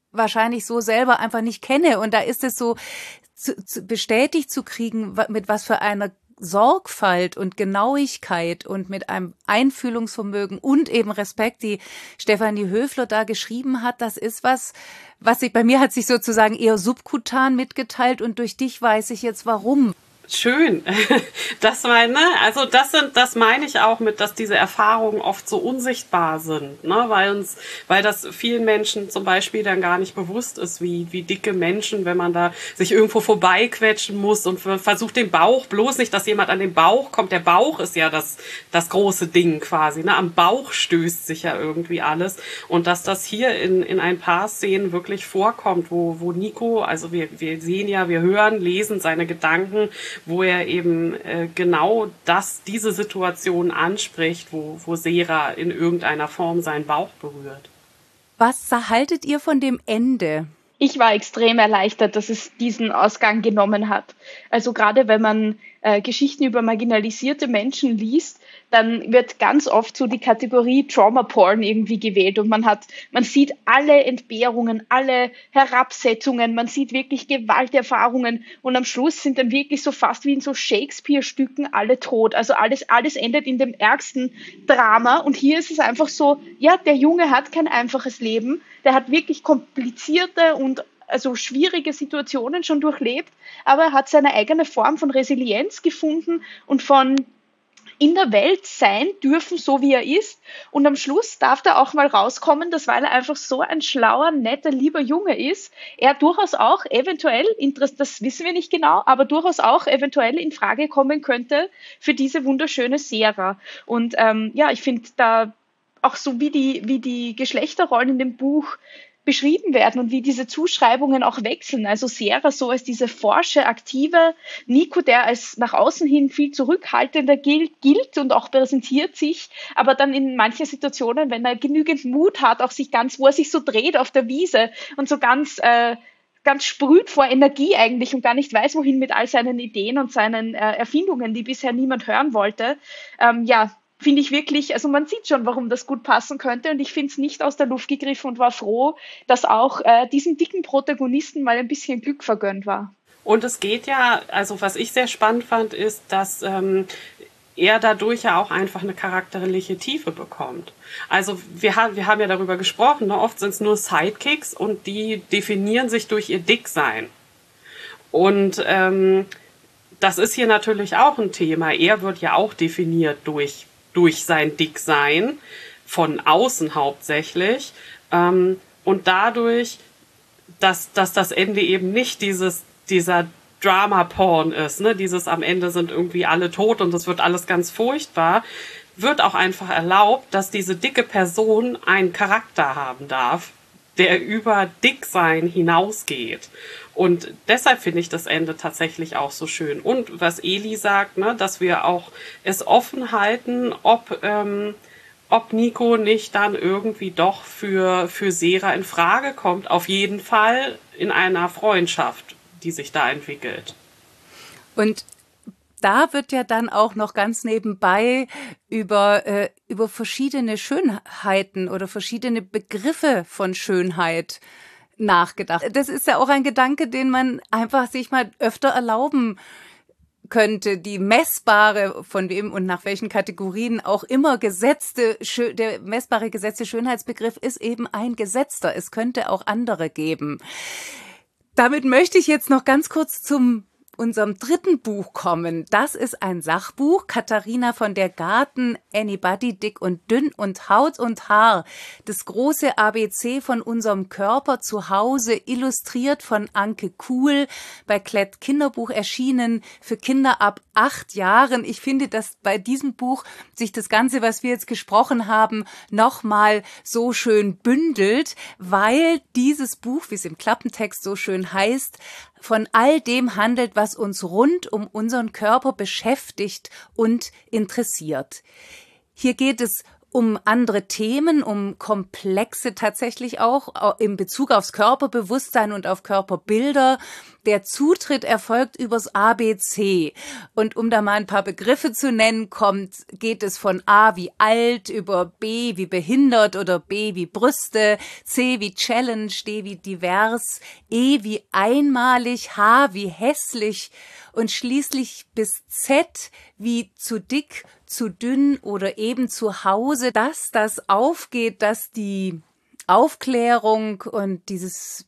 Speaker 2: wahrscheinlich so selber einfach nicht kenne. Und da ist es so zu, zu bestätigt zu kriegen, mit was für einer Sorgfalt und Genauigkeit und mit einem Einfühlungsvermögen und eben Respekt, die Stefanie Höfler da geschrieben hat, das ist was, was sich bei mir hat sich sozusagen eher subkutan mitgeteilt und durch dich weiß ich jetzt warum.
Speaker 4: Schön. Das meine, also das sind, das meine ich auch mit, dass diese Erfahrungen oft so unsichtbar sind, ne, weil uns, weil das vielen Menschen zum Beispiel dann gar nicht bewusst ist, wie, wie dicke Menschen, wenn man da sich irgendwo vorbeiquetschen muss und versucht den Bauch, bloß nicht, dass jemand an den Bauch kommt. Der Bauch ist ja das, das große Ding quasi, ne, am Bauch stößt sich ja irgendwie alles und dass das hier in, in ein paar Szenen wirklich vorkommt, wo, wo Nico, also wir, wir sehen ja, wir hören, lesen seine Gedanken, wo er eben äh, genau das, diese Situation anspricht, wo, wo Sera in irgendeiner Form seinen Bauch berührt.
Speaker 2: Was haltet ihr von dem Ende?
Speaker 1: Ich war extrem erleichtert, dass es diesen Ausgang genommen hat. Also gerade wenn man äh, Geschichten über marginalisierte Menschen liest, dann wird ganz oft so die Kategorie Trauma Porn irgendwie gewählt und man hat, man sieht alle Entbehrungen, alle Herabsetzungen, man sieht wirklich Gewalterfahrungen und am Schluss sind dann wirklich so fast wie in so Shakespeare-Stücken alle tot. Also alles, alles endet in dem ärgsten Drama und hier ist es einfach so, ja, der Junge hat kein einfaches Leben, der hat wirklich komplizierte und also schwierige Situationen schon durchlebt, aber er hat seine eigene Form von Resilienz gefunden und von in der Welt sein dürfen, so wie er ist. Und am Schluss darf er auch mal rauskommen, dass weil er einfach so ein schlauer, netter, lieber Junge ist, er durchaus auch eventuell, das wissen wir nicht genau, aber durchaus auch eventuell in Frage kommen könnte für diese wunderschöne Sera. Und ähm, ja, ich finde da auch so, wie die, wie die Geschlechterrollen in dem Buch beschrieben werden und wie diese Zuschreibungen auch wechseln. Also Sera so als diese forsche, aktive, Nico, der als nach außen hin viel zurückhaltender gilt, gilt und auch präsentiert sich, aber dann in manchen Situationen, wenn er genügend Mut hat, auch sich ganz, wo er sich so dreht auf der Wiese und so ganz, äh, ganz sprüht vor Energie eigentlich und gar nicht weiß, wohin mit all seinen Ideen und seinen äh, Erfindungen, die bisher niemand hören wollte. Ähm, ja, finde ich wirklich, also man sieht schon, warum das gut passen könnte und ich finde es nicht aus der Luft gegriffen und war froh, dass auch äh, diesen dicken Protagonisten mal ein bisschen Glück vergönnt war.
Speaker 4: Und es geht ja, also was ich sehr spannend fand, ist, dass ähm, er dadurch ja auch einfach eine charakterliche Tiefe bekommt. Also wir, ha- wir haben ja darüber gesprochen, ne? Oft sind es nur Sidekicks und die definieren sich durch ihr Dicksein. Und ähm, das ist hier natürlich auch ein Thema. Er wird ja auch definiert durch durch sein Dicksein, von außen hauptsächlich, ähm, und dadurch, dass, dass das Ende eben nicht dieses, dieser Drama-Porn ist, ne, dieses am Ende sind irgendwie alle tot und es wird alles ganz furchtbar, wird auch einfach erlaubt, dass diese dicke Person einen Charakter haben darf, der über Dicksein hinausgeht. Und deshalb finde ich das Ende tatsächlich auch so schön. Und was Eli sagt, ne, dass wir auch es offen halten, ob, ähm, ob Nico nicht dann irgendwie doch für, für Sera in Frage kommt. Auf jeden Fall in einer Freundschaft, die sich da entwickelt.
Speaker 2: Und da wird ja dann auch noch ganz nebenbei über, äh, über verschiedene Schönheiten oder verschiedene Begriffe von Schönheit nachgedacht. Das ist ja auch ein Gedanke, den man einfach sich mal öfter erlauben könnte. Die messbare, von wem und nach welchen Kategorien auch immer gesetzte, der messbare gesetzte Schönheitsbegriff ist eben ein gesetzter. Es könnte auch andere geben. Damit möchte ich jetzt noch ganz kurz zum unserem dritten Buch kommen. Das ist ein Sachbuch. Katharina von der Garten, Anybody, dick und dünn und Haut und Haar. Das große A B C von unserem Körper zu Hause, illustriert von Anke Kuhl, bei Klett Kinderbuch erschienen, für Kinder ab acht Jahren. Ich finde, dass bei diesem Buch sich das Ganze, was wir jetzt gesprochen haben, nochmal so schön bündelt, weil dieses Buch, wie es im Klappentext so schön heißt, von all dem handelt, was uns rund um unseren Körper beschäftigt und interessiert. Hier geht es um andere Themen, um komplexe tatsächlich auch in Bezug aufs Körperbewusstsein und auf Körperbilder. Der Zutritt erfolgt übers A B C. Und um da mal ein paar Begriffe zu nennen, kommt, geht es von A wie alt, über B wie behindert oder B wie Brüste, C wie Challenge, D wie divers, E wie einmalig, H wie hässlich und schließlich bis Z wie zu dick, zu dünn oder eben zu Hause. Dass das aufgeht, dass die Aufklärung und dieses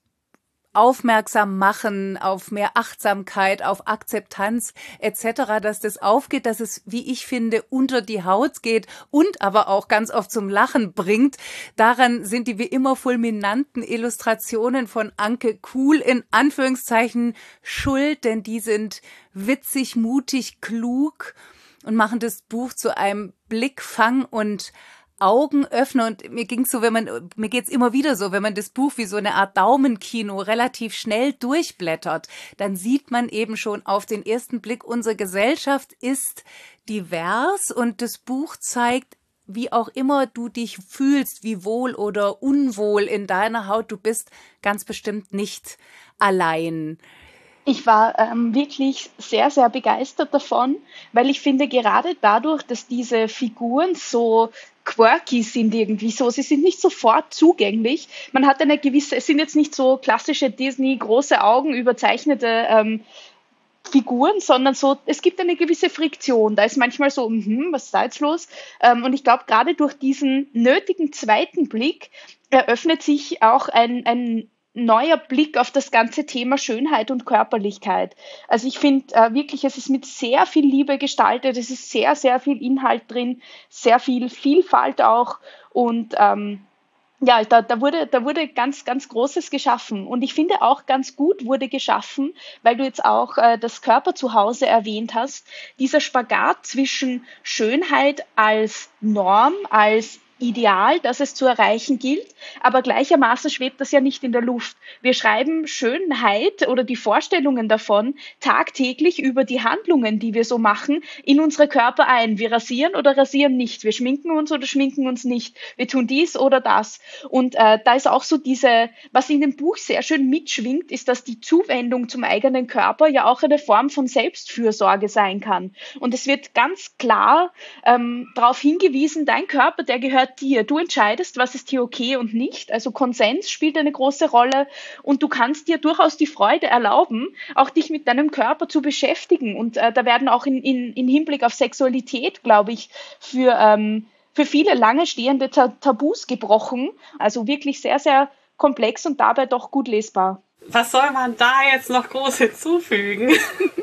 Speaker 2: Aufmerksam machen auf mehr Achtsamkeit, auf Akzeptanz et cetera, dass das aufgeht, dass es, wie ich finde, unter die Haut geht und aber auch ganz oft zum Lachen bringt. Daran sind die wie immer fulminanten Illustrationen von Anke Kuhl in Anführungszeichen schuld, denn die sind witzig, mutig, klug und machen das Buch zu einem Blickfang und Augenöffner. Und mir ging's so, wenn man, mir geht's immer wieder so, wenn man das Buch wie so eine Art Daumenkino relativ schnell durchblättert, dann sieht man eben schon auf den ersten Blick, unsere Gesellschaft ist divers und das Buch zeigt, wie auch immer du dich fühlst, wie wohl oder unwohl in deiner Haut, du bist ganz bestimmt nicht allein.
Speaker 1: Ich war ähm, wirklich sehr, sehr begeistert davon, weil ich finde, gerade dadurch, dass diese Figuren so quirky sind irgendwie so, sie sind nicht sofort zugänglich. Man hat eine gewisse, es sind jetzt nicht so klassische Disney, große Augen, überzeichnete ähm, Figuren, sondern so, es gibt eine gewisse Friktion. Da ist manchmal so, hm, was ist da jetzt los? Ähm, und ich glaube, gerade durch diesen nötigen zweiten Blick eröffnet sich auch ein, ein neuer Blick auf das ganze Thema Schönheit und Körperlichkeit. Also ich finde äh, wirklich, es ist mit sehr viel Liebe gestaltet, es ist sehr, sehr viel Inhalt drin, sehr viel Vielfalt auch und ähm, ja, da, da wurde, da wurde ganz, ganz Großes geschaffen. Und ich finde auch ganz gut wurde geschaffen, weil du jetzt auch äh, das Körper zu Hause erwähnt hast, dieser Spagat zwischen Schönheit als Norm, als Ideal, das es zu erreichen gilt, aber gleichermaßen schwebt das ja nicht in der Luft. Wir schreiben Schönheit oder die Vorstellungen davon tagtäglich über die Handlungen, die wir so machen, in unsere Körper ein. Wir rasieren oder rasieren nicht, wir schminken uns oder schminken uns nicht, wir tun dies oder das. Und äh, da ist auch so diese, was in dem Buch sehr schön mitschwingt, ist, dass die Zuwendung zum eigenen Körper ja auch eine Form von Selbstfürsorge sein kann. Und es wird ganz klar ähm, darauf hingewiesen, dein Körper, der gehört dir. Du entscheidest, was ist hier okay und nicht. Also Konsens spielt eine große Rolle und du kannst dir durchaus die Freude erlauben, auch dich mit deinem Körper zu beschäftigen. Und äh, da werden auch in, in, in Hinblick auf Sexualität, glaube ich, für, ähm, für viele lange stehende Tabus gebrochen. Also wirklich sehr, sehr komplex und dabei doch gut lesbar.
Speaker 4: Was soll man da jetzt noch groß hinzufügen?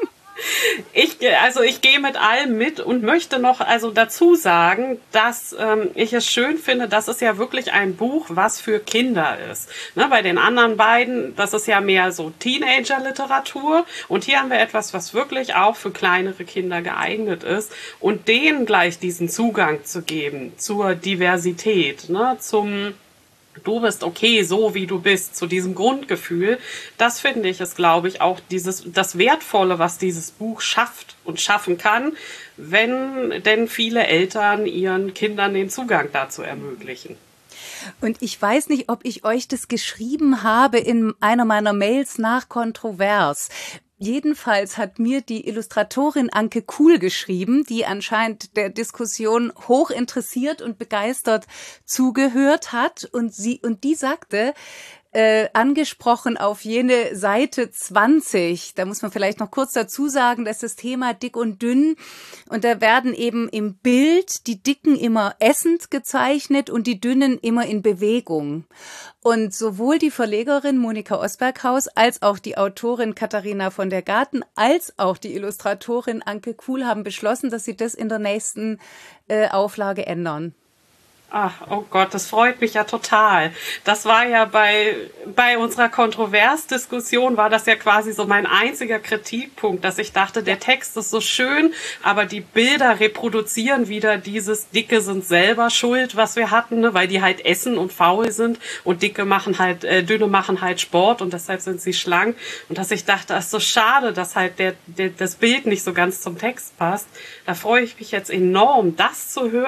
Speaker 4: Ich, also ich gehe mit allem mit und möchte noch also dazu sagen, dass ähm, ich es schön finde, dass es ja wirklich ein Buch, was für Kinder ist. Ne, bei den anderen beiden, das ist ja mehr so Teenager-Literatur und hier haben wir etwas, was wirklich auch für kleinere Kinder geeignet ist und denen gleich diesen Zugang zu geben zur Diversität, ne, zum du bist okay, so wie du bist, zu diesem Grundgefühl, das finde ich ist, glaube ich, auch dieses, das Wertvolle, was dieses Buch schafft und schaffen kann, wenn denn viele Eltern ihren Kindern den Zugang dazu ermöglichen.
Speaker 2: Und ich weiß nicht, ob ich euch das geschrieben habe in einer meiner Mails nach Kontrovers. Jedenfalls hat mir die Illustratorin Anke Kuhl geschrieben, die anscheinend der Diskussion hoch interessiert und begeistert zugehört hat. Und sie, und die sagte, äh, angesprochen auf jene Seite zwanzig, da muss man vielleicht noch kurz dazu sagen, dass das Thema dick und dünn und da werden eben im Bild die Dicken immer essend gezeichnet und die Dünnen immer in Bewegung. Und sowohl die Verlegerin Monika Osberghaus als auch die Autorin Katharina von der Garten als auch die Illustratorin Anke Kuhl haben beschlossen, dass sie das in der nächsten äh, Auflage ändern.
Speaker 4: Ach, oh Gott, das freut mich ja total. Das war ja bei, bei unserer Kontroversdiskussion war das ja quasi so mein einziger Kritikpunkt, dass ich dachte, der Text ist so schön, aber die Bilder reproduzieren wieder dieses Dicke sind selber schuld, was wir hatten, ne? Weil die halt essen und faul sind und Dicke machen halt, äh, Dünne machen halt Sport und deshalb sind sie schlank. Und dass ich dachte, es ist so schade, dass halt der, der, das Bild nicht so ganz zum Text passt. Da freue ich mich jetzt enorm, das zu hören.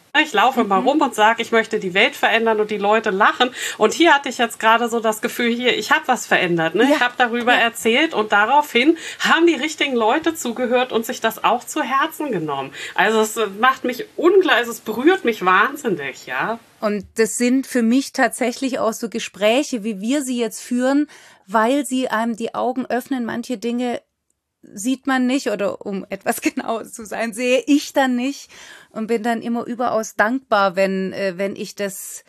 Speaker 4: Ich laufe mhm. mal rum und sage, ich möchte die Welt verändern und die Leute lachen. Und hier hatte ich jetzt gerade so das Gefühl, hier, ich habe was verändert. Ne? Ja. Ich habe darüber ja. erzählt und daraufhin haben die richtigen Leute zugehört und sich das auch zu Herzen genommen. Also es macht mich unglaublich, also es berührt mich wahnsinnig, ja.
Speaker 2: Und das sind für mich tatsächlich auch so Gespräche, wie wir sie jetzt führen, weil sie einem die Augen öffnen. Manche Dinge sieht man nicht oder um etwas genau zu sein, sehe ich dann nicht und bin dann immer überaus dankbar, wenn äh, wenn ich das,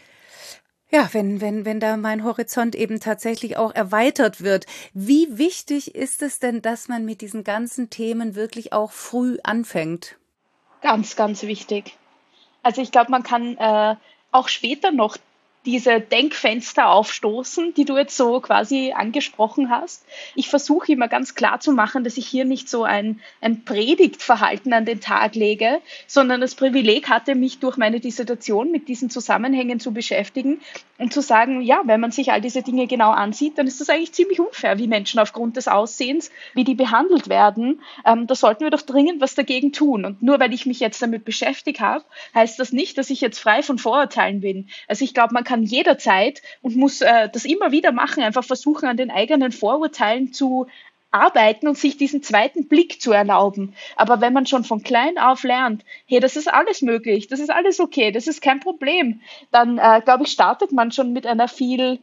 Speaker 2: ja, wenn wenn wenn da mein Horizont eben tatsächlich auch erweitert wird. Wie wichtig ist es denn, dass man mit diesen ganzen Themen wirklich auch früh anfängt?
Speaker 1: Ganz, ganz wichtig. Also ich glaube, man kann äh, auch später noch diese Denkfenster aufstoßen, die du jetzt so quasi angesprochen hast. Ich versuche immer ganz klar zu machen, dass ich hier nicht so ein, ein Predigtverhalten an den Tag lege, sondern das Privileg hatte, mich durch meine Dissertation mit diesen Zusammenhängen zu beschäftigen und zu sagen, ja, wenn man sich all diese Dinge genau ansieht, dann ist das eigentlich ziemlich unfair, wie Menschen aufgrund des Aussehens, wie die behandelt werden. Ähm, da sollten wir doch dringend was dagegen tun. Und nur weil ich mich jetzt damit beschäftigt habe, heißt das nicht, dass ich jetzt frei von Vorurteilen bin. Also ich glaube, man kann jederzeit und muss äh, das immer wieder machen, einfach versuchen, an den eigenen Vorurteilen zu arbeiten und sich diesen zweiten Blick zu erlauben. Aber wenn man schon von klein auf lernt, hey, das ist alles möglich, das ist alles okay, das ist kein Problem, dann, äh, glaube ich, startet man schon mit einer viel,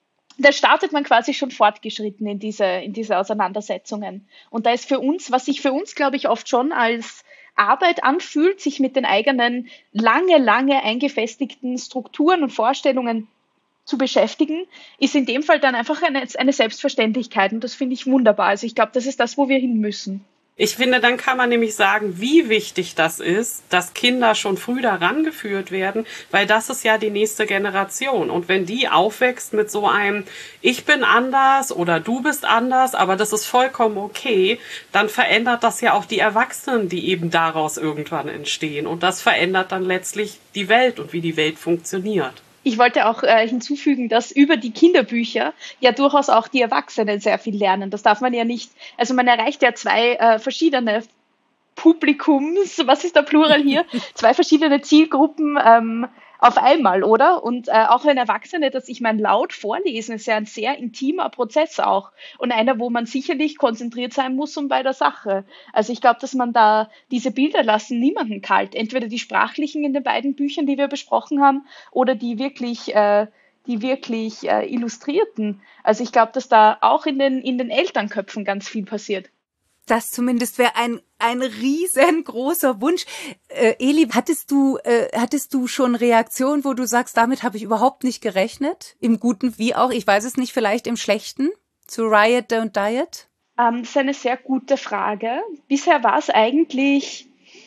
Speaker 1: da startet man quasi schon fortgeschritten in diese, in diese Auseinandersetzungen. Und da ist für uns, was sich für uns, glaube ich, oft schon als Arbeit anfühlt, sich mit den eigenen lange, lange eingefestigten Strukturen und Vorstellungen zu beschäftigen, ist in dem Fall dann einfach eine, eine Selbstverständlichkeit. Und das finde ich wunderbar. Also ich glaube, das ist das, wo wir hin müssen.
Speaker 4: Ich finde, dann kann man nämlich sagen, wie wichtig das ist, dass Kinder schon früh daran geführt werden, weil das ist ja die nächste Generation. Und wenn die aufwächst mit so einem, ich bin anders oder du bist anders, aber das ist vollkommen okay, dann verändert das ja auch die Erwachsenen, die eben daraus irgendwann entstehen. Und das verändert dann letztlich die Welt und wie die Welt funktioniert.
Speaker 1: Ich wollte auch äh, hinzufügen, dass über die Kinderbücher ja durchaus auch die Erwachsenen sehr viel lernen. Das darf man ja nicht, also man erreicht ja zwei äh, verschiedene Publikums, was ist der Plural hier? Zwei verschiedene Zielgruppen ähm, auf einmal, oder? Und äh, auch wenn Erwachsene, dass ich mein laut vorlesen, ist ja ein sehr intimer Prozess auch und einer, wo man sicherlich konzentriert sein muss und bei der Sache. Also ich glaube, dass man da diese Bilder lassen niemanden kalt. Entweder die sprachlichen in den beiden Büchern, die wir besprochen haben, oder die wirklich äh, die wirklich äh, illustrierten. Also ich glaube, dass da auch in den in den Elternköpfen ganz viel passiert.
Speaker 2: Das zumindest wäre ein ein riesengroßer Wunsch. Äh, Eli, hattest du äh, hattest du schon Reaktionen, wo du sagst, damit habe ich überhaupt nicht gerechnet? Im Guten wie auch, ich weiß es nicht, vielleicht im Schlechten? Zu Riot, Don't Diet?
Speaker 1: Ähm, das ist eine sehr gute Frage. Bisher war es eigentlich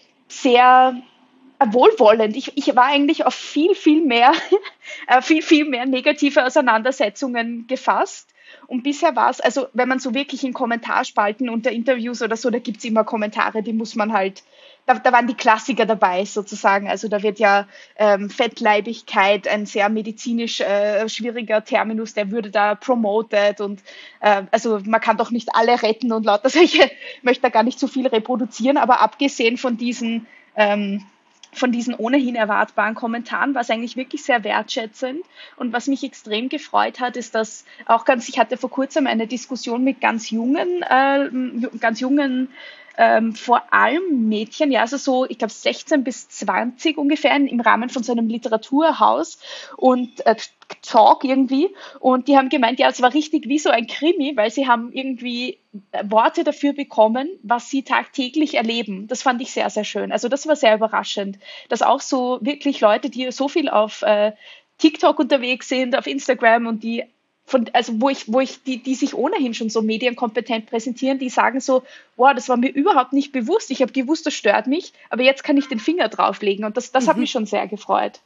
Speaker 1: sehr wohlwollend. Ich, ich war eigentlich auf viel, viel mehr, viel, viel mehr negative Auseinandersetzungen gefasst. Und bisher war es, also wenn man so wirklich in Kommentarspalten unter Interviews oder so, da gibt es immer Kommentare, die muss man halt, da, da waren die Klassiker dabei sozusagen. Also da wird ja ähm, Fettleibigkeit, ein sehr medizinisch äh, schwieriger Terminus, der würde da promoted und äh, also man kann doch nicht alle retten und lauter solche, ich möchte da gar nicht so viel reproduzieren, aber abgesehen von diesen ähm, von diesen ohnehin erwartbaren Kommentaren war es eigentlich wirklich sehr wertschätzend. Und was mich extrem gefreut hat, ist, dass auch ganz, ich hatte vor kurzem eine Diskussion mit ganz jungen, äh, ganz jungen, ähm, vor allem Mädchen, ja, also so, ich glaube sechzehn bis zwanzig ungefähr im Rahmen von so einem Literaturhaus und äh, Talk irgendwie. Und die haben gemeint, ja, es war richtig wie so ein Krimi, weil sie haben irgendwie Worte dafür bekommen, was sie tagtäglich erleben. Das fand ich sehr, sehr schön. Also das war sehr überraschend, dass auch so wirklich Leute, die so viel auf äh, TikTok unterwegs sind, auf Instagram und die von, also wo ich, wo ich, die, die sich ohnehin schon so medienkompetent präsentieren, die sagen so, wow, das war mir überhaupt nicht bewusst. Ich habe gewusst, das stört mich, aber jetzt kann ich den Finger drauflegen und das, das mhm. hat mich schon sehr gefreut.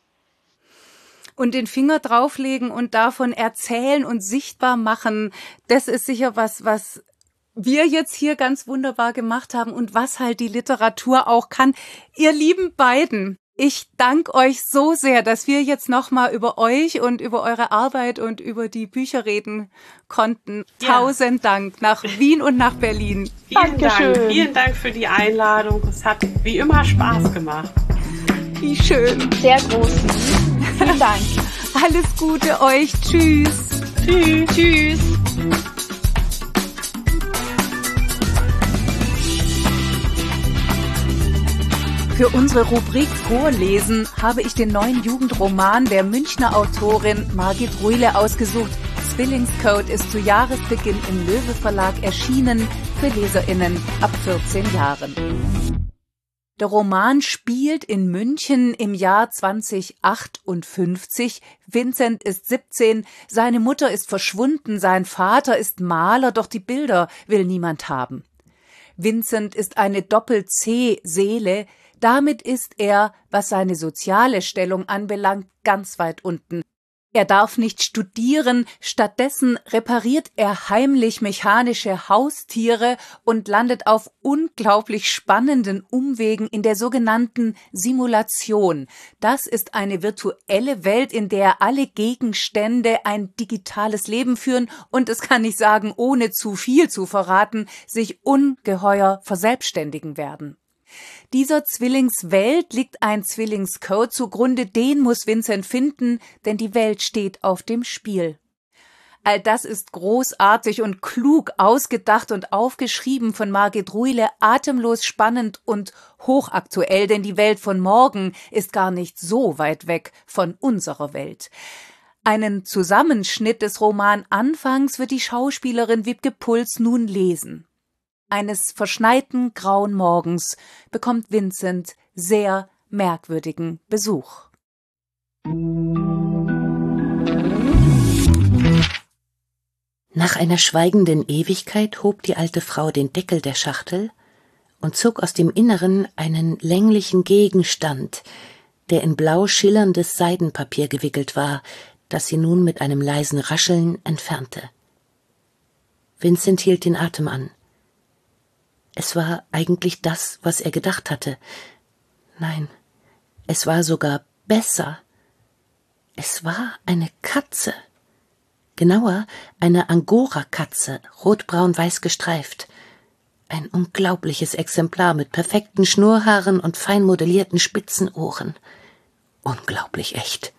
Speaker 2: Und den Finger drauflegen und davon erzählen und sichtbar machen, das ist sicher was, was wir jetzt hier ganz wunderbar gemacht haben und was halt die Literatur auch kann. Ihr lieben beiden, ich danke euch so sehr, dass wir jetzt nochmal über euch und über eure Arbeit und über die Bücher reden konnten. Ja. Tausend Dank nach Wien und nach Berlin.
Speaker 4: Vielen Dankeschön. Dank. Vielen Dank für die Einladung. Es hat wie immer Spaß gemacht.
Speaker 2: Wie schön.
Speaker 1: Sehr großen. Vielen Dank.
Speaker 2: Alles Gute euch. Tschüss.
Speaker 1: Tschüss. Tschüss.
Speaker 2: Für unsere Rubrik Vorlesen habe ich den neuen Jugendroman der Münchner Autorin Margit Ruhle ausgesucht. Zwillingscode ist zu Jahresbeginn im Löwe Verlag erschienen für LeserInnen ab vierzehn Jahren. Der Roman spielt in München im Jahr zweitausendachtundfünfzig. Vincent ist siebzehn, seine Mutter ist verschwunden, sein Vater ist Maler, doch die Bilder will niemand haben. Vincent ist eine Doppel-C-Seele. Damit ist er, was seine soziale Stellung anbelangt, ganz weit unten. Er darf nicht studieren, stattdessen repariert er heimlich mechanische Haustiere und landet auf unglaublich spannenden Umwegen in der sogenannten Simulation. Das ist eine virtuelle Welt, in der alle Gegenstände ein digitales Leben führen und, es kann ich sagen, ohne zu viel zu verraten, sich ungeheuer verselbstständigen werden. Dieser Zwillingswelt liegt ein Zwillingscode zugrunde, den muss Vincent finden, denn die Welt steht auf dem Spiel. All das ist großartig und klug ausgedacht und aufgeschrieben von Margit Ruhle, atemlos spannend und hochaktuell, denn die Welt von morgen ist gar nicht so weit weg von unserer Welt. Einen Zusammenschnitt des Romananfangs wird die Schauspielerin Wiebke Puls nun lesen. Eines verschneiten grauen Morgens bekommt Vincent sehr merkwürdigen Besuch.
Speaker 5: Nach einer schweigenden Ewigkeit hob die alte Frau den Deckel der Schachtel und zog aus dem Inneren einen länglichen Gegenstand, der in blau schillerndes Seidenpapier gewickelt war, das sie nun mit einem leisen Rascheln entfernte. Vincent hielt den Atem an. Es war eigentlich das, was er gedacht hatte. Nein, es war sogar besser. Es war eine Katze. Genauer, eine Angora-Katze, rotbraun-weiß gestreift. Ein unglaubliches Exemplar mit perfekten Schnurrhaaren und fein modellierten Spitzenohren. Unglaublich echt.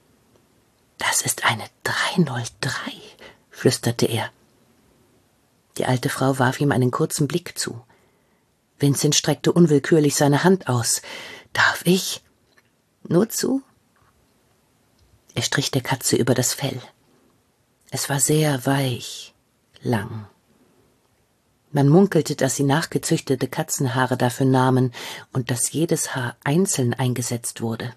Speaker 5: »Das ist eine dreihundertdrei«, flüsterte er. Die alte Frau warf ihm einen kurzen Blick zu. Vincent streckte unwillkürlich seine Hand aus. »Darf ich?« »Nur zu?« Er strich der Katze über das Fell. Es war sehr weich, lang. Man munkelte, dass sie nachgezüchtete Katzenhaare dafür nahmen und dass jedes Haar einzeln eingesetzt wurde.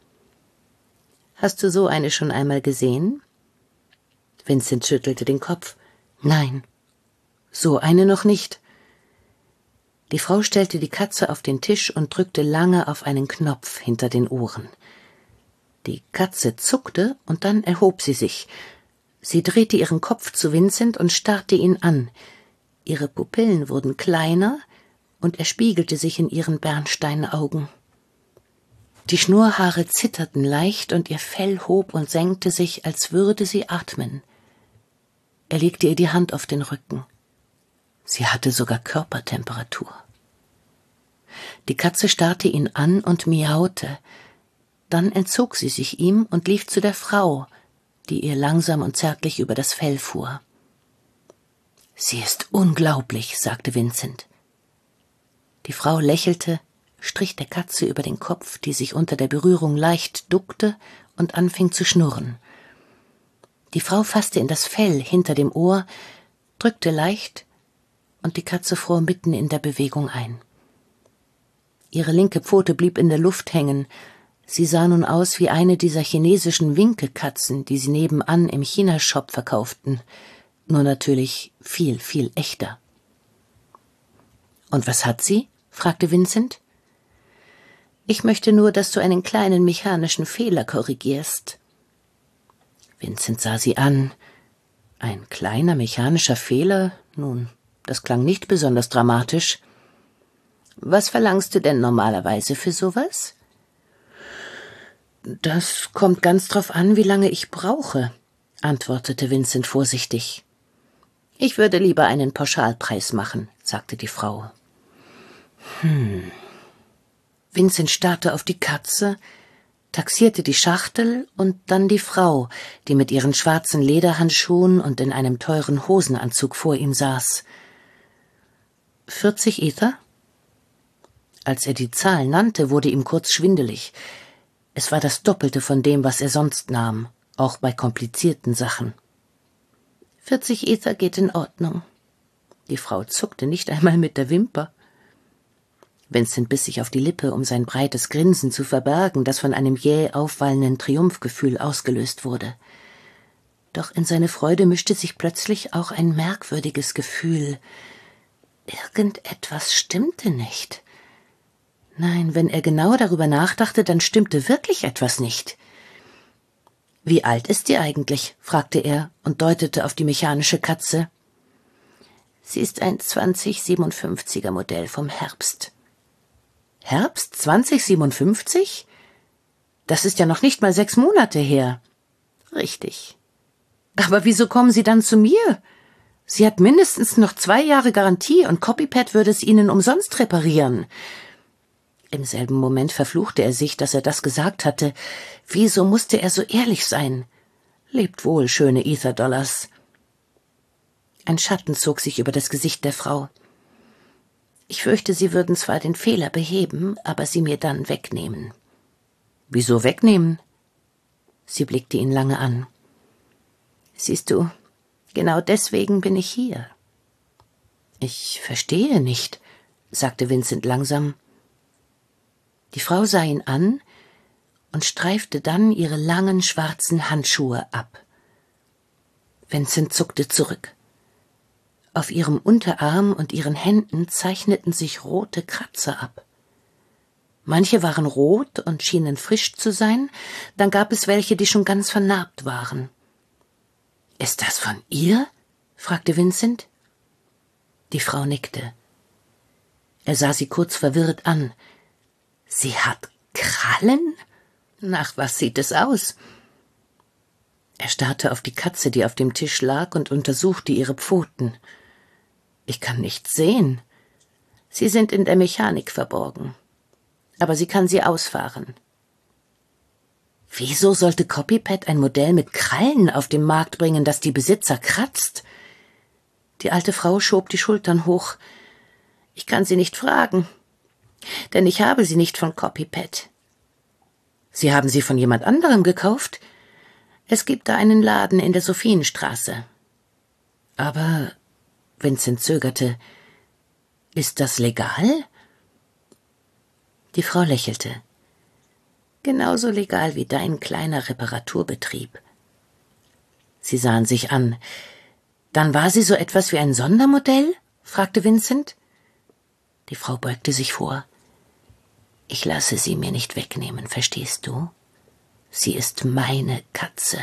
Speaker 5: »Hast du so eine schon einmal gesehen?« Vincent schüttelte den Kopf. »Nein, so eine noch nicht.« Die Frau stellte die Katze auf den Tisch und drückte lange auf einen Knopf hinter den Ohren. Die Katze zuckte und dann erhob sie sich. Sie drehte ihren Kopf zu Vincent und starrte ihn an. Ihre Pupillen wurden kleiner und er spiegelte sich in ihren Bernsteinaugen. Die Schnurrhaare zitterten leicht und ihr Fell hob und senkte sich, als würde sie atmen. Er legte ihr die Hand auf den Rücken. Sie hatte sogar Körpertemperatur. Die Katze starrte ihn an und miaute. Dann entzog sie sich ihm und lief zu der Frau, die ihr langsam und zärtlich über das Fell fuhr. »Sie ist unglaublich«, sagte Vincent. Die Frau lächelte, strich der Katze über den Kopf, die sich unter der Berührung leicht duckte und anfing zu schnurren. Die Frau fasste in das Fell hinter dem Ohr, drückte leicht, und die Katze fror mitten in der Bewegung ein. Ihre linke Pfote blieb in der Luft hängen. Sie sah nun aus wie eine dieser chinesischen Winkekatzen, die sie nebenan im China-Shop verkauften, nur natürlich viel, viel echter. »Und was hat sie?« fragte Vincent. »Ich möchte nur, dass du einen kleinen mechanischen Fehler korrigierst.« Vincent sah sie an. Ein kleiner mechanischer Fehler? Nun, das klang nicht besonders dramatisch. »Was verlangst du denn normalerweise für sowas?« »Das kommt ganz drauf an, wie lange ich brauche«, antwortete Vincent vorsichtig. »Ich würde lieber einen Pauschalpreis machen«, sagte die Frau. »Hm.« Vincent starrte auf die Katze, taxierte die Schachtel und dann die Frau, die mit ihren schwarzen Lederhandschuhen und in einem teuren Hosenanzug vor ihm saß. Vierzig Ether? Als er die Zahl nannte, wurde ihm kurz schwindelig. Es war das Doppelte von dem, was er sonst nahm, auch bei komplizierten Sachen. Vierzig Ether geht in Ordnung. Die Frau zuckte nicht einmal mit der Wimper. Vincent biss sich auf die Lippe, um sein breites Grinsen zu verbergen, das von einem jäh aufwallenden Triumphgefühl ausgelöst wurde. Doch in seine Freude mischte sich plötzlich auch ein merkwürdiges Gefühl. Irgendetwas stimmte nicht. Nein, wenn er genau darüber nachdachte, dann stimmte wirklich etwas nicht. »Wie alt ist die eigentlich?« fragte er und deutete auf die mechanische Katze. »Sie ist ein zwanzig siebenundfünfziger Modell vom Herbst.« »Herbst zwanzig siebenundfünfzig? Das ist ja noch nicht mal sechs Monate her.« »Richtig. Aber wieso kommen Sie dann zu mir? Sie hat mindestens noch zwei Jahre Garantie und Copypad würde es Ihnen umsonst reparieren.« Im selben Moment verfluchte er sich, dass er das gesagt hatte. Wieso musste er so ehrlich sein? Lebt wohl, schöne Ether-Dollars. Ein Schatten zog sich über das Gesicht der Frau. Ich fürchte, Sie würden zwar den Fehler beheben, aber sie mir dann wegnehmen. Wieso wegnehmen? Sie blickte ihn lange an. Siehst du, genau deswegen bin ich hier. Ich verstehe nicht, sagte Vincent langsam. Die Frau sah ihn an und streifte dann ihre langen schwarzen Handschuhe ab. Vincent zuckte zurück. Auf ihrem Unterarm und ihren Händen zeichneten sich rote Kratzer ab. Manche waren rot und schienen frisch zu sein, dann gab es welche, die schon ganz vernarbt waren. »Ist das von ihr?« fragte Vincent. Die Frau nickte. Er sah sie kurz verwirrt an. »Sie hat Krallen? Nach was sieht es aus?« Er starrte auf die Katze, die auf dem Tisch lag, und untersuchte ihre Pfoten. »Ich kann nichts sehen. Sie sind in der Mechanik verborgen. Aber sie kann sie ausfahren.« Wieso sollte Copypad ein Modell mit Krallen auf den Markt bringen, das die Besitzer kratzt? Die alte Frau schob die Schultern hoch. »Ich kann Sie nicht fragen, denn ich habe sie nicht von Copypad.« »Sie haben sie von jemand anderem gekauft?« »Es gibt da einen Laden in der Sophienstraße.« »Aber«, Vincent zögerte, »ist das legal?« Die Frau lächelte. »Genauso legal wie dein kleiner Reparaturbetrieb.« Sie sahen sich an. »Dann war sie so etwas wie ein Sondermodell?« fragte Vincent. Die Frau beugte sich vor. »Ich lasse sie mir nicht wegnehmen, verstehst du? Sie ist meine Katze.«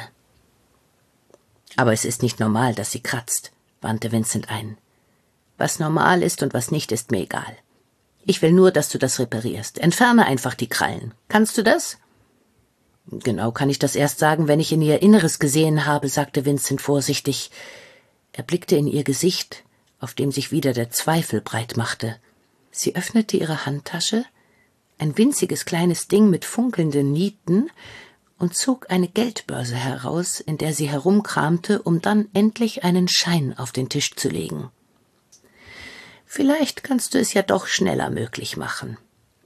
Speaker 5: »Aber es ist nicht normal, dass sie kratzt«, wandte Vincent ein. »Was normal ist und was nicht, ist mir egal. Ich will nur, dass du das reparierst. Entferne einfach die Krallen. Kannst du das?« »Genau kann ich das erst sagen, wenn ich in ihr Inneres gesehen habe«, sagte Vincent vorsichtig. Er blickte in ihr Gesicht, auf dem sich wieder der Zweifel breit machte. Sie öffnete ihre Handtasche, ein winziges kleines Ding mit funkelnden Nieten, und zog eine Geldbörse heraus, in der sie herumkramte, um dann endlich einen Schein auf den Tisch zu legen. »Vielleicht kannst du es ja doch schneller möglich machen.«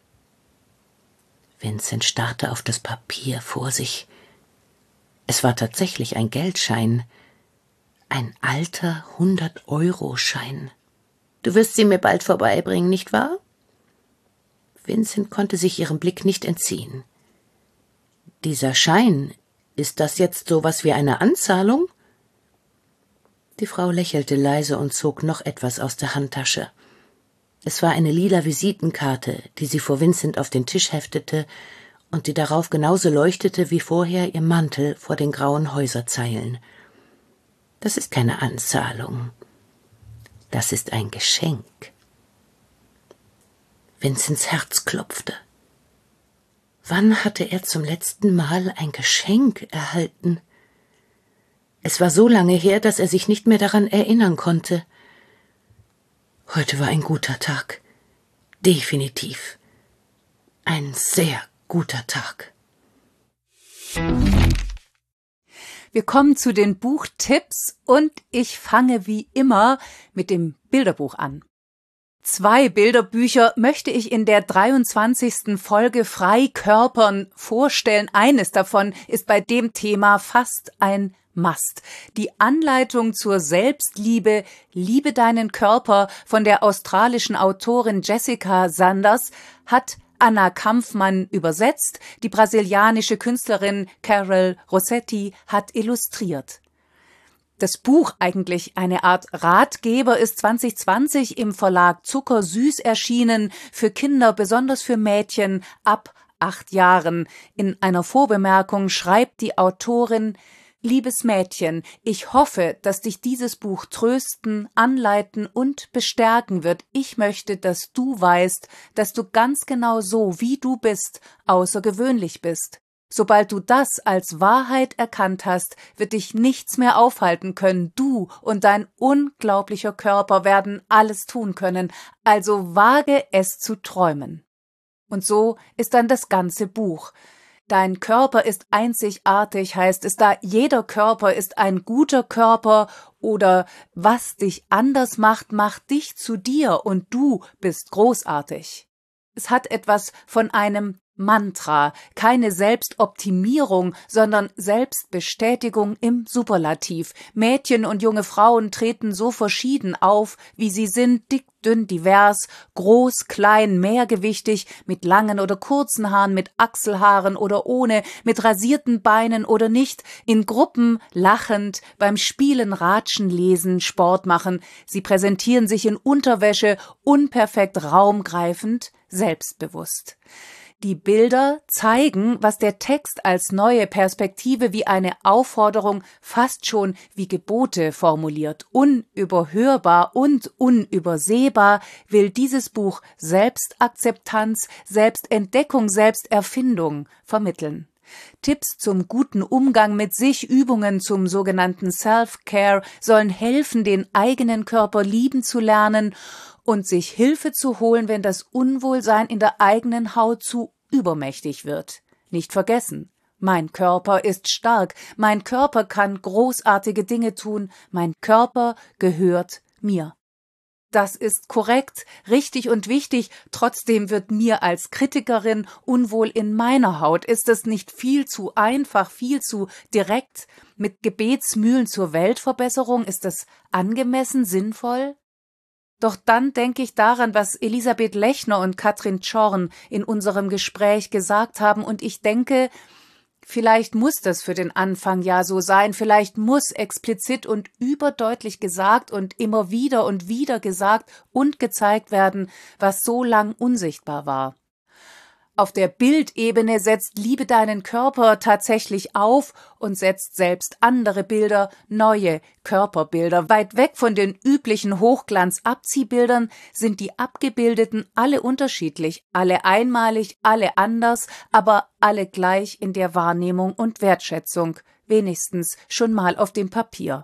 Speaker 5: Vincent starrte auf das Papier vor sich. Es war tatsächlich ein Geldschein, ein alter hundert-Euro-Schein. »Du wirst sie mir bald vorbeibringen, nicht wahr?« Vincent konnte sich ihrem Blick nicht entziehen. »Dieser Schein, ist das jetzt so was wie eine Anzahlung?« Die Frau lächelte leise und zog noch etwas aus der Handtasche. Es war eine lila Visitenkarte, die sie vor Vincent auf den Tisch heftete und die darauf genauso leuchtete wie vorher ihr Mantel vor den grauen Häuserzeilen. »Das ist keine Anzahlung. Das ist ein Geschenk.« Vincents Herz klopfte. Wann hatte er zum letzten Mal ein Geschenk erhalten? Es war so lange her, dass er sich nicht mehr daran erinnern konnte. Heute war ein guter Tag. Definitiv. ein sehr guter Tag.
Speaker 2: Wir kommen zu den Buchtipps und ich fange wie immer mit dem Bilderbuch an. Zwei Bilderbücher möchte ich in der dreiundzwanzigsten Folge Freikörpern vorstellen. Eines davon ist bei dem Thema fast ein Must. Die Anleitung zur Selbstliebe, Liebe deinen Körper von der australischen Autorin Jessica Sanders hat Anna Kampfmann übersetzt, die brasilianische Künstlerin Carol Rossetti hat illustriert. Das Buch, eigentlich eine Art Ratgeber, ist zwanzig zwanzig im Verlag Zuckersüß erschienen, für Kinder, besonders für Mädchen ab acht Jahren. In einer Vorbemerkung schreibt die Autorin: Liebes Mädchen, ich hoffe, dass dich dieses Buch trösten, anleiten und bestärken wird. Ich möchte, dass du weißt, dass du ganz genau so, wie du bist, außergewöhnlich bist. Sobald du das als Wahrheit erkannt hast, wird dich nichts mehr aufhalten können. Du und dein unglaublicher Körper werden alles tun können, also wage es zu träumen. Und so ist dann das ganze Buch. Dein Körper ist einzigartig, heißt es da, jeder Körper ist ein guter Körper, oder was dich anders macht, macht dich zu dir und du bist großartig. Es hat etwas von einem Mantra, keine Selbstoptimierung, sondern Selbstbestätigung im Superlativ. Mädchen und junge Frauen treten so verschieden auf, wie sie sind, dick, dünn, divers, groß, klein, mehrgewichtig, mit langen oder kurzen Haaren, mit Achselhaaren oder ohne, mit rasierten Beinen oder nicht, in Gruppen, lachend, beim Spielen, Ratschen, Lesen, Sport machen. Sie präsentieren sich in Unterwäsche, unperfekt, raumgreifend, selbstbewusst. Die Bilder zeigen, was der Text als neue Perspektive wie eine Aufforderung, fast schon wie Gebote formuliert. Unüberhörbar und unübersehbar will dieses Buch Selbstakzeptanz, Selbstentdeckung, Selbsterfindung vermitteln. Tipps zum guten Umgang mit sich, Übungen zum sogenannten Self-Care sollen helfen, den eigenen Körper lieben zu lernen und sich Hilfe zu holen, wenn das Unwohlsein in der eigenen Haut zu übermächtig wird. Nicht vergessen, mein Körper ist stark, mein Körper kann großartige Dinge tun, mein Körper gehört mir. Das ist korrekt, richtig und wichtig, trotzdem wird mir als Kritikerin unwohl in meiner Haut. Ist es nicht viel zu einfach, viel zu direkt? Mit Gebetsmühlen zur Weltverbesserung, ist das angemessen, sinnvoll? Doch dann denke ich daran, was Elisabeth Lechner und Katrin Czorn in unserem Gespräch gesagt haben, und ich denke, vielleicht muss das für den Anfang ja so sein, vielleicht muss explizit und überdeutlich gesagt und immer wieder und wieder gesagt und gezeigt werden, was so lang unsichtbar war. Auf der Bildebene setzt Liebe deinen Körper tatsächlich auf und setzt selbst andere Bilder, neue Körperbilder. Weit weg von den üblichen Hochglanz-Abziehbildern sind die Abgebildeten alle unterschiedlich, alle einmalig, alle anders, aber alle gleich in der Wahrnehmung und Wertschätzung, wenigstens schon mal auf dem Papier.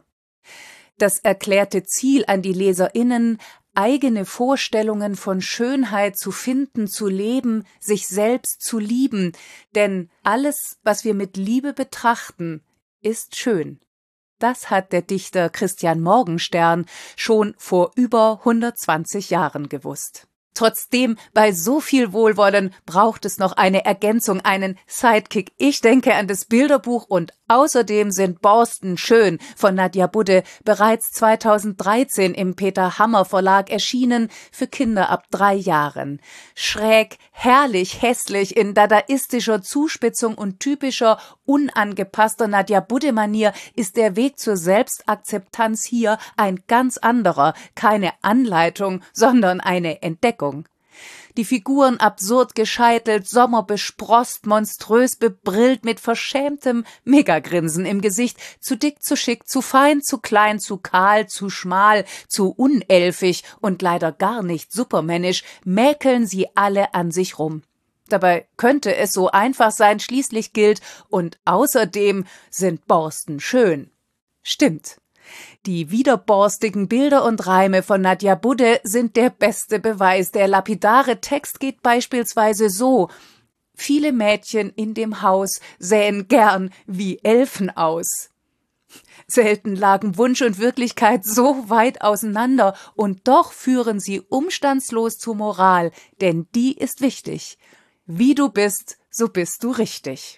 Speaker 2: Das erklärte Ziel an die LeserInnen, eigene Vorstellungen von Schönheit zu finden, zu leben, sich selbst zu lieben, denn alles, was wir mit Liebe betrachten, ist schön. Das hat der Dichter Christian Morgenstern schon vor über hundertzwanzig Jahren gewusst. Trotzdem, bei so viel Wohlwollen braucht es noch eine Ergänzung, einen Sidekick. Ich denke an das Bilderbuch und außerdem sind Borsten schön von Nadja Budde bereits zweitausenddreizehn im Peter Hammer Verlag erschienen für Kinder ab drei Jahren. Schräg, herrlich, hässlich, in dadaistischer Zuspitzung und typischer, unangepasster Nadja Budde-Manier ist der Weg zur Selbstakzeptanz hier ein ganz anderer, keine Anleitung, sondern eine Entdeckung. Die Figuren absurd gescheitelt, sommerbesproßt, monströs bebrillt, mit verschämtem Megagrinsen im Gesicht, zu dick, zu schick, zu fein, zu klein, zu kahl, zu schmal, zu unelfig und leider gar nicht supermännisch, mäkeln sie alle an sich rum. Dabei könnte es so einfach sein, schließlich gilt, und außerdem sind Borsten schön. Stimmt. Die widerborstigen Bilder und Reime von Nadja Budde sind der beste Beweis. Der lapidare Text geht beispielsweise so: Viele Mädchen in dem Haus sähen gern wie Elfen aus. Selten lagen Wunsch und Wirklichkeit so weit auseinander, und doch führen sie umstandslos zur Moral, denn die ist wichtig. Wie du bist, so bist du richtig.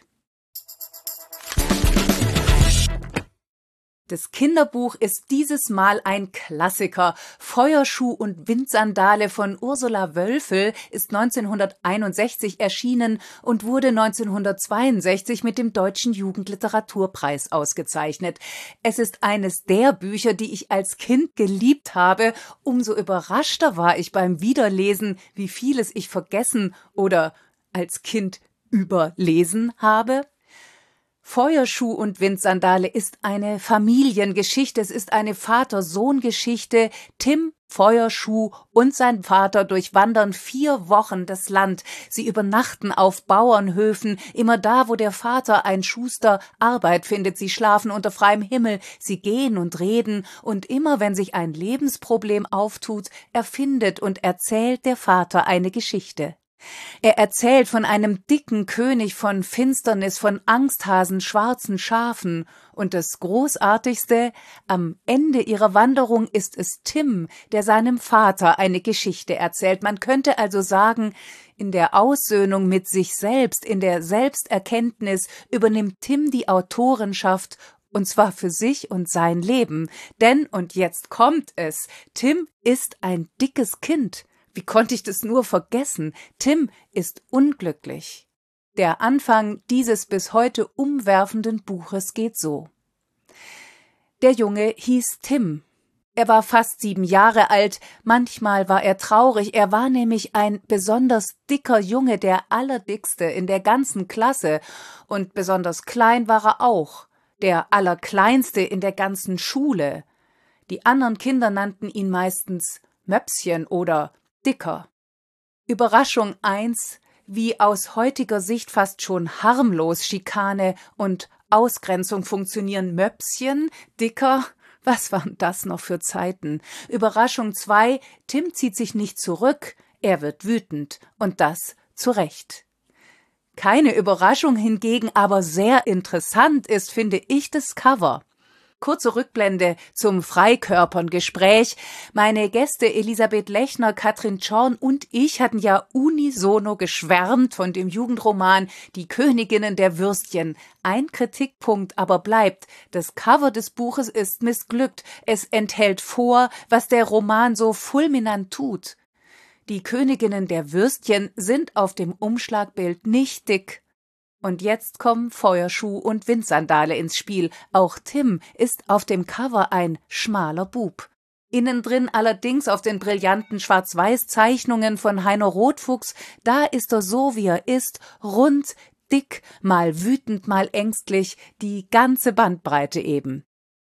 Speaker 2: Das Kinderbuch ist dieses Mal ein Klassiker. Feuerschuh und Windsandale von Ursula Wölfel ist neunzehnhunderteinundsechzig erschienen und wurde neunzehnhundertzweiundsechzig mit dem Deutschen Jugendliteraturpreis ausgezeichnet. Es ist eines der Bücher, die ich als Kind geliebt habe. Umso überraschter war ich beim Wiederlesen, wie vieles ich vergessen oder als Kind überlesen habe. Feuerschuh und Windsandale ist eine Familiengeschichte, es ist eine Vater-Sohn-Geschichte. Tim Feuerschuh und sein Vater durchwandern vier Wochen das Land. Sie übernachten auf Bauernhöfen, immer da, wo der Vater, ein Schuster, Arbeit findet. Sie schlafen unter freiem Himmel, sie gehen und reden, und immer wenn sich ein Lebensproblem auftut, erfindet und erzählt der Vater eine Geschichte. Er erzählt von einem dicken König, von Finsternis, von Angsthasen, schwarzen Schafen. Und das Großartigste: Am Ende ihrer Wanderung ist es Tim, der seinem Vater eine Geschichte erzählt. Man könnte also sagen, in der Aussöhnung mit sich selbst, in der Selbsterkenntnis übernimmt Tim die Autorenschaft, und zwar für sich und sein Leben. Denn, und jetzt kommt es, Tim ist ein dickes Kind. Wie konnte ich das nur vergessen? Tim ist unglücklich. Der Anfang dieses bis heute umwerfenden Buches geht so. Der Junge hieß Tim. Er war fast sieben Jahre alt. Manchmal war er traurig. Er war nämlich ein besonders dicker Junge, der allerdickste in der ganzen Klasse. Und besonders klein war er auch, der allerkleinste in der ganzen Schule. Die anderen Kinder nannten ihn meistens Möpschen oder Dicker. Überraschung eins, wie aus heutiger Sicht fast schon harmlos Schikane und Ausgrenzung funktionieren. Möpschen, Dicker, was waren das noch für Zeiten? Überraschung zwei, Tim zieht sich nicht zurück, er wird wütend, und das zu Recht. Keine Überraschung hingegen, aber sehr interessant ist, finde ich, das Cover. Kurze Rückblende zum Freikörpern-Gespräch. Meine Gäste Elisabeth Lechner, Katrin Czorn und ich hatten ja unisono geschwärmt von dem Jugendroman Die Königinnen der Würstchen. Ein Kritikpunkt aber bleibt: Das Cover des Buches ist missglückt. Es enthält vor, was der Roman so fulminant tut. Die Königinnen der Würstchen sind auf dem Umschlagbild nicht dick. Und jetzt kommen Feuerschuh und Windsandale ins Spiel. Auch Tim ist auf dem Cover ein schmaler Bub. Innen drin allerdings auf den brillanten Schwarz-Weiß-Zeichnungen von Heiner Rotfuchs, da ist er so, wie er ist, rund, dick, mal wütend, mal ängstlich, die ganze Bandbreite eben.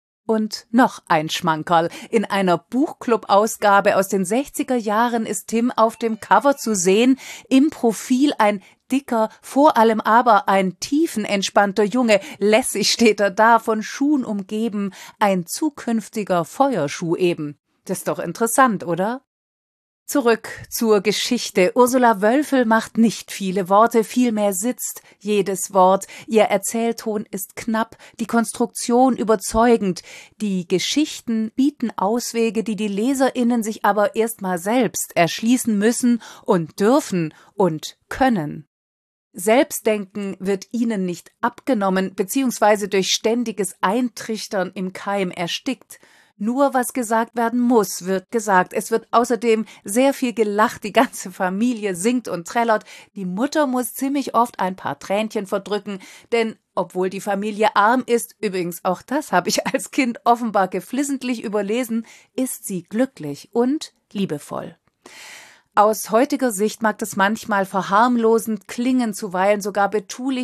Speaker 2: Und noch ein Schmankerl. In einer Buchclub-Ausgabe aus den sechziger Jahren ist Tim auf dem Cover zu sehen, im Profil ein dicker, vor allem aber ein tiefenentspannter Junge. Lässig steht er da, von Schuhen umgeben, ein zukünftiger Feuerschuh eben. Das ist doch interessant, oder? Zurück zur Geschichte. Ursula Wölfel macht nicht viele Worte, vielmehr sitzt jedes Wort. Ihr Erzählton ist knapp, die Konstruktion überzeugend. Die Geschichten bieten Auswege, die die LeserInnen sich aber erstmal selbst erschließen müssen und dürfen und können. Selbstdenken wird ihnen nicht abgenommen, beziehungsweise durch ständiges Eintrichtern im Keim erstickt. Nur was gesagt werden muss, wird gesagt. Es wird außerdem sehr viel gelacht, die ganze Familie singt und trällert. Die Mutter muss ziemlich oft ein paar Tränchen verdrücken, denn obwohl die Familie arm ist, übrigens auch das habe ich als Kind offenbar geflissentlich überlesen, ist sie glücklich und liebevoll. Aus heutiger Sicht mag das manchmal verharmlosend klingen, zuweilen sogar betulich.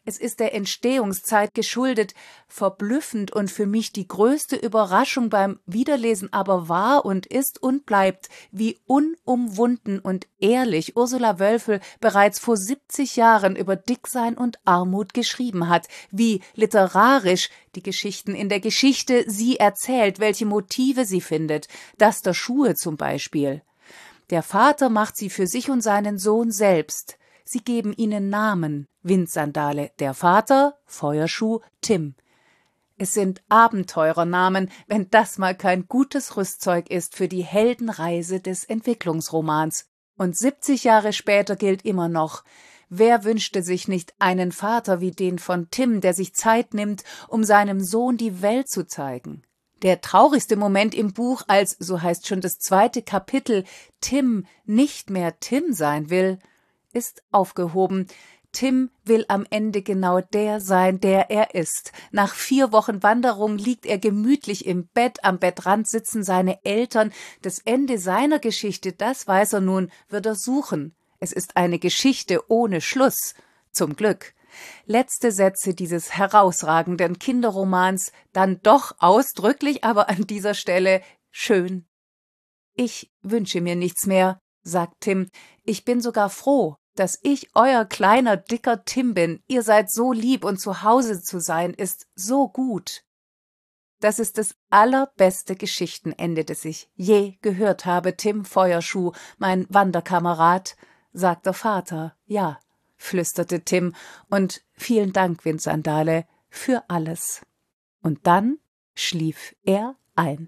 Speaker 2: Es ist der Entstehungszeit geschuldet, verblüffend und für mich die größte Überraschung beim Wiederlesen aber war und ist und bleibt, wie unumwunden und ehrlich Ursula Wölfel bereits vor siebzig Jahren über Dicksein und Armut geschrieben hat, wie literarisch die Geschichten in der Geschichte sie erzählt, welche Motive sie findet, das der Schuhe zum Beispiel. Der Vater macht sie für sich und seinen Sohn selbst. Sie geben ihnen Namen, Windsandale, der Vater, Feuerschuh, Tim. Es sind Abenteurernamen, wenn das mal kein gutes Rüstzeug ist für die Heldenreise des Entwicklungsromans. Und siebzig Jahre später gilt immer noch: Wer wünschte sich nicht einen Vater wie den von Tim, der sich Zeit nimmt, um seinem Sohn die Welt zu zeigen? Der traurigste Moment im Buch, als, so heißt schon das zweite Kapitel, Tim nicht mehr Tim sein will, ist aufgehoben. Tim will am Ende genau der sein, der er ist. Nach vier Wochen Wanderung liegt er gemütlich im Bett, am Bettrand sitzen seine Eltern. Das Ende seiner Geschichte, das weiß er nun, wird er suchen. Es ist eine Geschichte ohne Schluss. Zum Glück. Letzte Sätze dieses herausragenden Kinderromans, dann doch ausdrücklich, aber an dieser Stelle schön. Ich wünsche mir nichts mehr, sagt Tim. Ich bin sogar froh, dass ich euer kleiner, dicker Tim bin. Ihr seid so lieb und zu Hause zu sein ist so gut. Das ist das allerbeste Geschichtenende, das ich je gehört habe, Tim Feuerschuh, mein Wanderkamerad, sagt der Vater. Ja, flüsterte Tim, und vielen Dank, Windsandale, für alles. Und dann schlief er ein.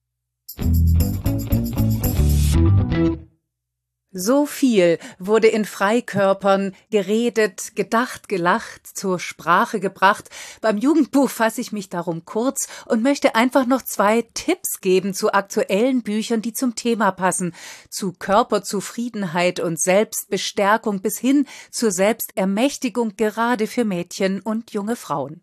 Speaker 2: So viel wurde in Freikörpern geredet, gedacht, gelacht, zur Sprache gebracht. Beim Jugendbuch fasse ich mich darum kurz und möchte einfach noch zwei Tipps geben zu aktuellen Büchern, die zum Thema passen, zu Körperzufriedenheit und Selbstbestärkung bis hin zur Selbstermächtigung, gerade für Mädchen und junge Frauen.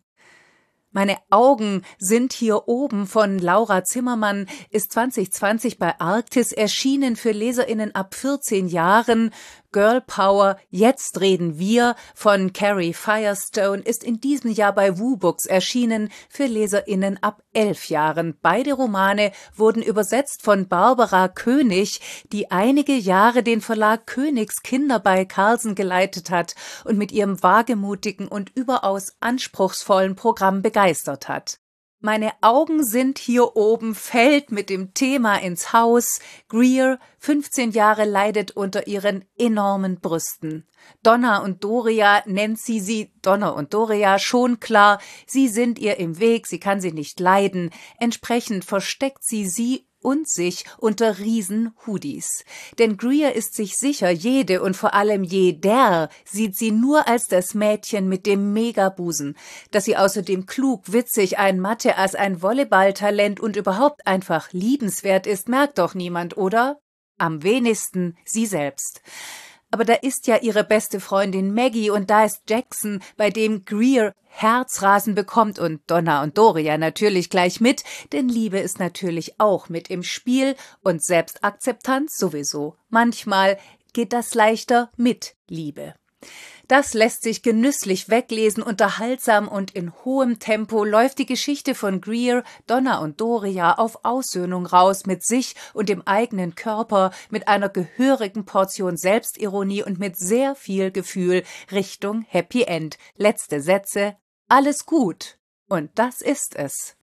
Speaker 2: Meine Augen sind hier oben von Laura Zimmermann ist zwanzig zwanzig bei Arktis erschienen für LeserInnen ab vierzehn Jahren. Girl Power, Jetzt reden wir von Carrie Firestone ist in diesem Jahr bei WooBooks erschienen für LeserInnen ab elf Jahren. Beide Romane wurden übersetzt von Barbara König, die einige Jahre den Verlag Königs Kinder bei Carlsen geleitet hat und mit ihrem wagemutigen und überaus anspruchsvollen Programm begeistert hat. Meine Augen sind hier oben fällt mit dem Thema ins Haus. Greer, fünfzehn Jahre, leidet unter ihren enormen Brüsten. Donna und Doria nennt sie sie, Donna und Doria, schon klar, sie sind ihr im Weg, sie kann sie nicht leiden. Entsprechend versteckt sie sie und sich unter Riesen-Hoodies. Denn Greer ist sich sicher, jede und vor allem jeder sieht sie nur als das Mädchen mit dem Megabusen, dass sie außerdem klug, witzig, ein Mathe-Ass, ein Volleyballtalent und überhaupt einfach liebenswert ist, merkt doch niemand, oder? Am wenigsten sie selbst. Aber da ist ja ihre beste Freundin Maggie und da ist Jackson, bei dem Greer Herzrasen bekommt und Donna und Doria natürlich gleich mit, denn Liebe ist natürlich auch mit im Spiel und Selbstakzeptanz sowieso. Manchmal geht das leichter mit Liebe. Das lässt sich genüsslich weglesen, unterhaltsam und in hohem Tempo läuft die Geschichte von Greer, Donna und Doria auf Aussöhnung raus mit sich und dem eigenen Körper, mit einer gehörigen Portion Selbstironie und mit sehr viel Gefühl Richtung Happy End. Letzte Sätze, alles gut. Und das ist es.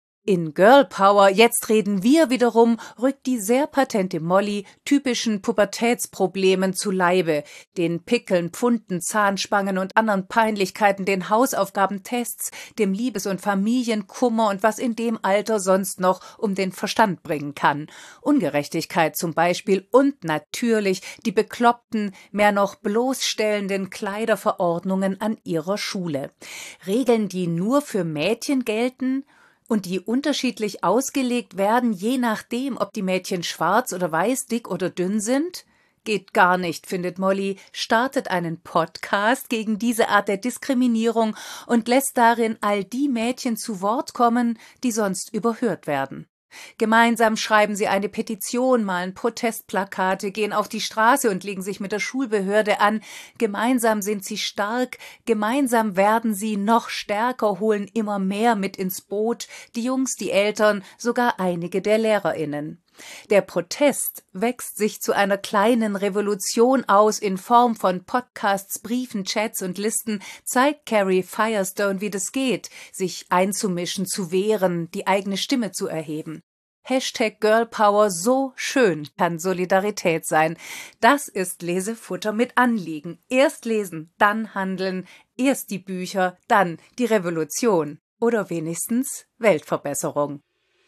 Speaker 2: In Girl Power, jetzt reden wir wiederum, rückt die sehr patente Molly typischen Pubertätsproblemen zu Leibe, den Pickeln, Pfunden, Zahnspangen und anderen Peinlichkeiten, den Hausaufgabentests, dem Liebes- und Familienkummer und was in dem Alter sonst noch um den Verstand bringen kann. Ungerechtigkeit zum Beispiel und natürlich die bekloppten, mehr noch bloßstellenden Kleiderverordnungen an ihrer Schule. Regeln, die nur für Mädchen gelten und die unterschiedlich ausgelegt werden, je nachdem, ob die Mädchen schwarz oder weiß, dick oder dünn sind? Geht gar nicht, findet Molly, startet einen Podcast gegen diese Art der Diskriminierung und lässt darin all die Mädchen zu Wort kommen, die sonst überhört werden. Gemeinsam schreiben sie eine Petition, malen Protestplakate, gehen auf die Straße und legen sich mit der Schulbehörde an. Gemeinsam sind sie stark, gemeinsam werden sie noch stärker, holen immer mehr mit ins Boot, die Jungs, die Eltern, sogar einige der LehrerInnen. Der Protest wächst sich zu einer kleinen Revolution aus in Form von Podcasts, Briefen, Chats und Listen, zeigt Carrie Firestone, wie das geht, sich einzumischen, zu wehren, die eigene Stimme zu erheben. Hashtag Girlpower, so schön kann Solidarität sein. Das ist Lesefutter mit Anliegen. Erst lesen, dann handeln, erst die Bücher, dann die Revolution oder wenigstens Weltverbesserung.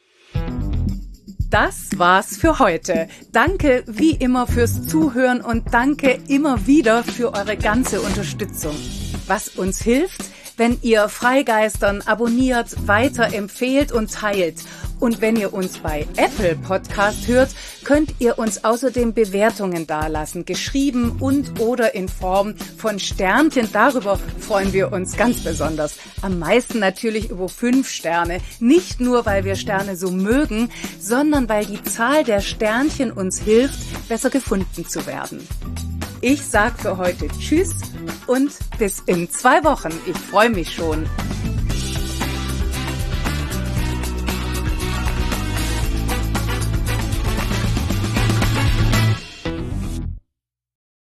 Speaker 2: Das war's für heute. Danke wie immer fürs Zuhören und danke immer wieder für eure ganze Unterstützung. Was uns hilft, wenn ihr Freigeistern abonniert, weiterempfehlt und teilt. Und wenn ihr uns bei Apple Podcast hört, könnt ihr uns außerdem Bewertungen dalassen, geschrieben und oder in Form von Sternchen. Darüber freuen wir uns ganz besonders. Am meisten natürlich über fünf Sterne. Nicht nur, weil wir Sterne so mögen, sondern weil die Zahl der Sternchen uns hilft, besser gefunden zu werden. Ich sag für heute Tschüss und bis in zwei Wochen. Ich freue mich schon.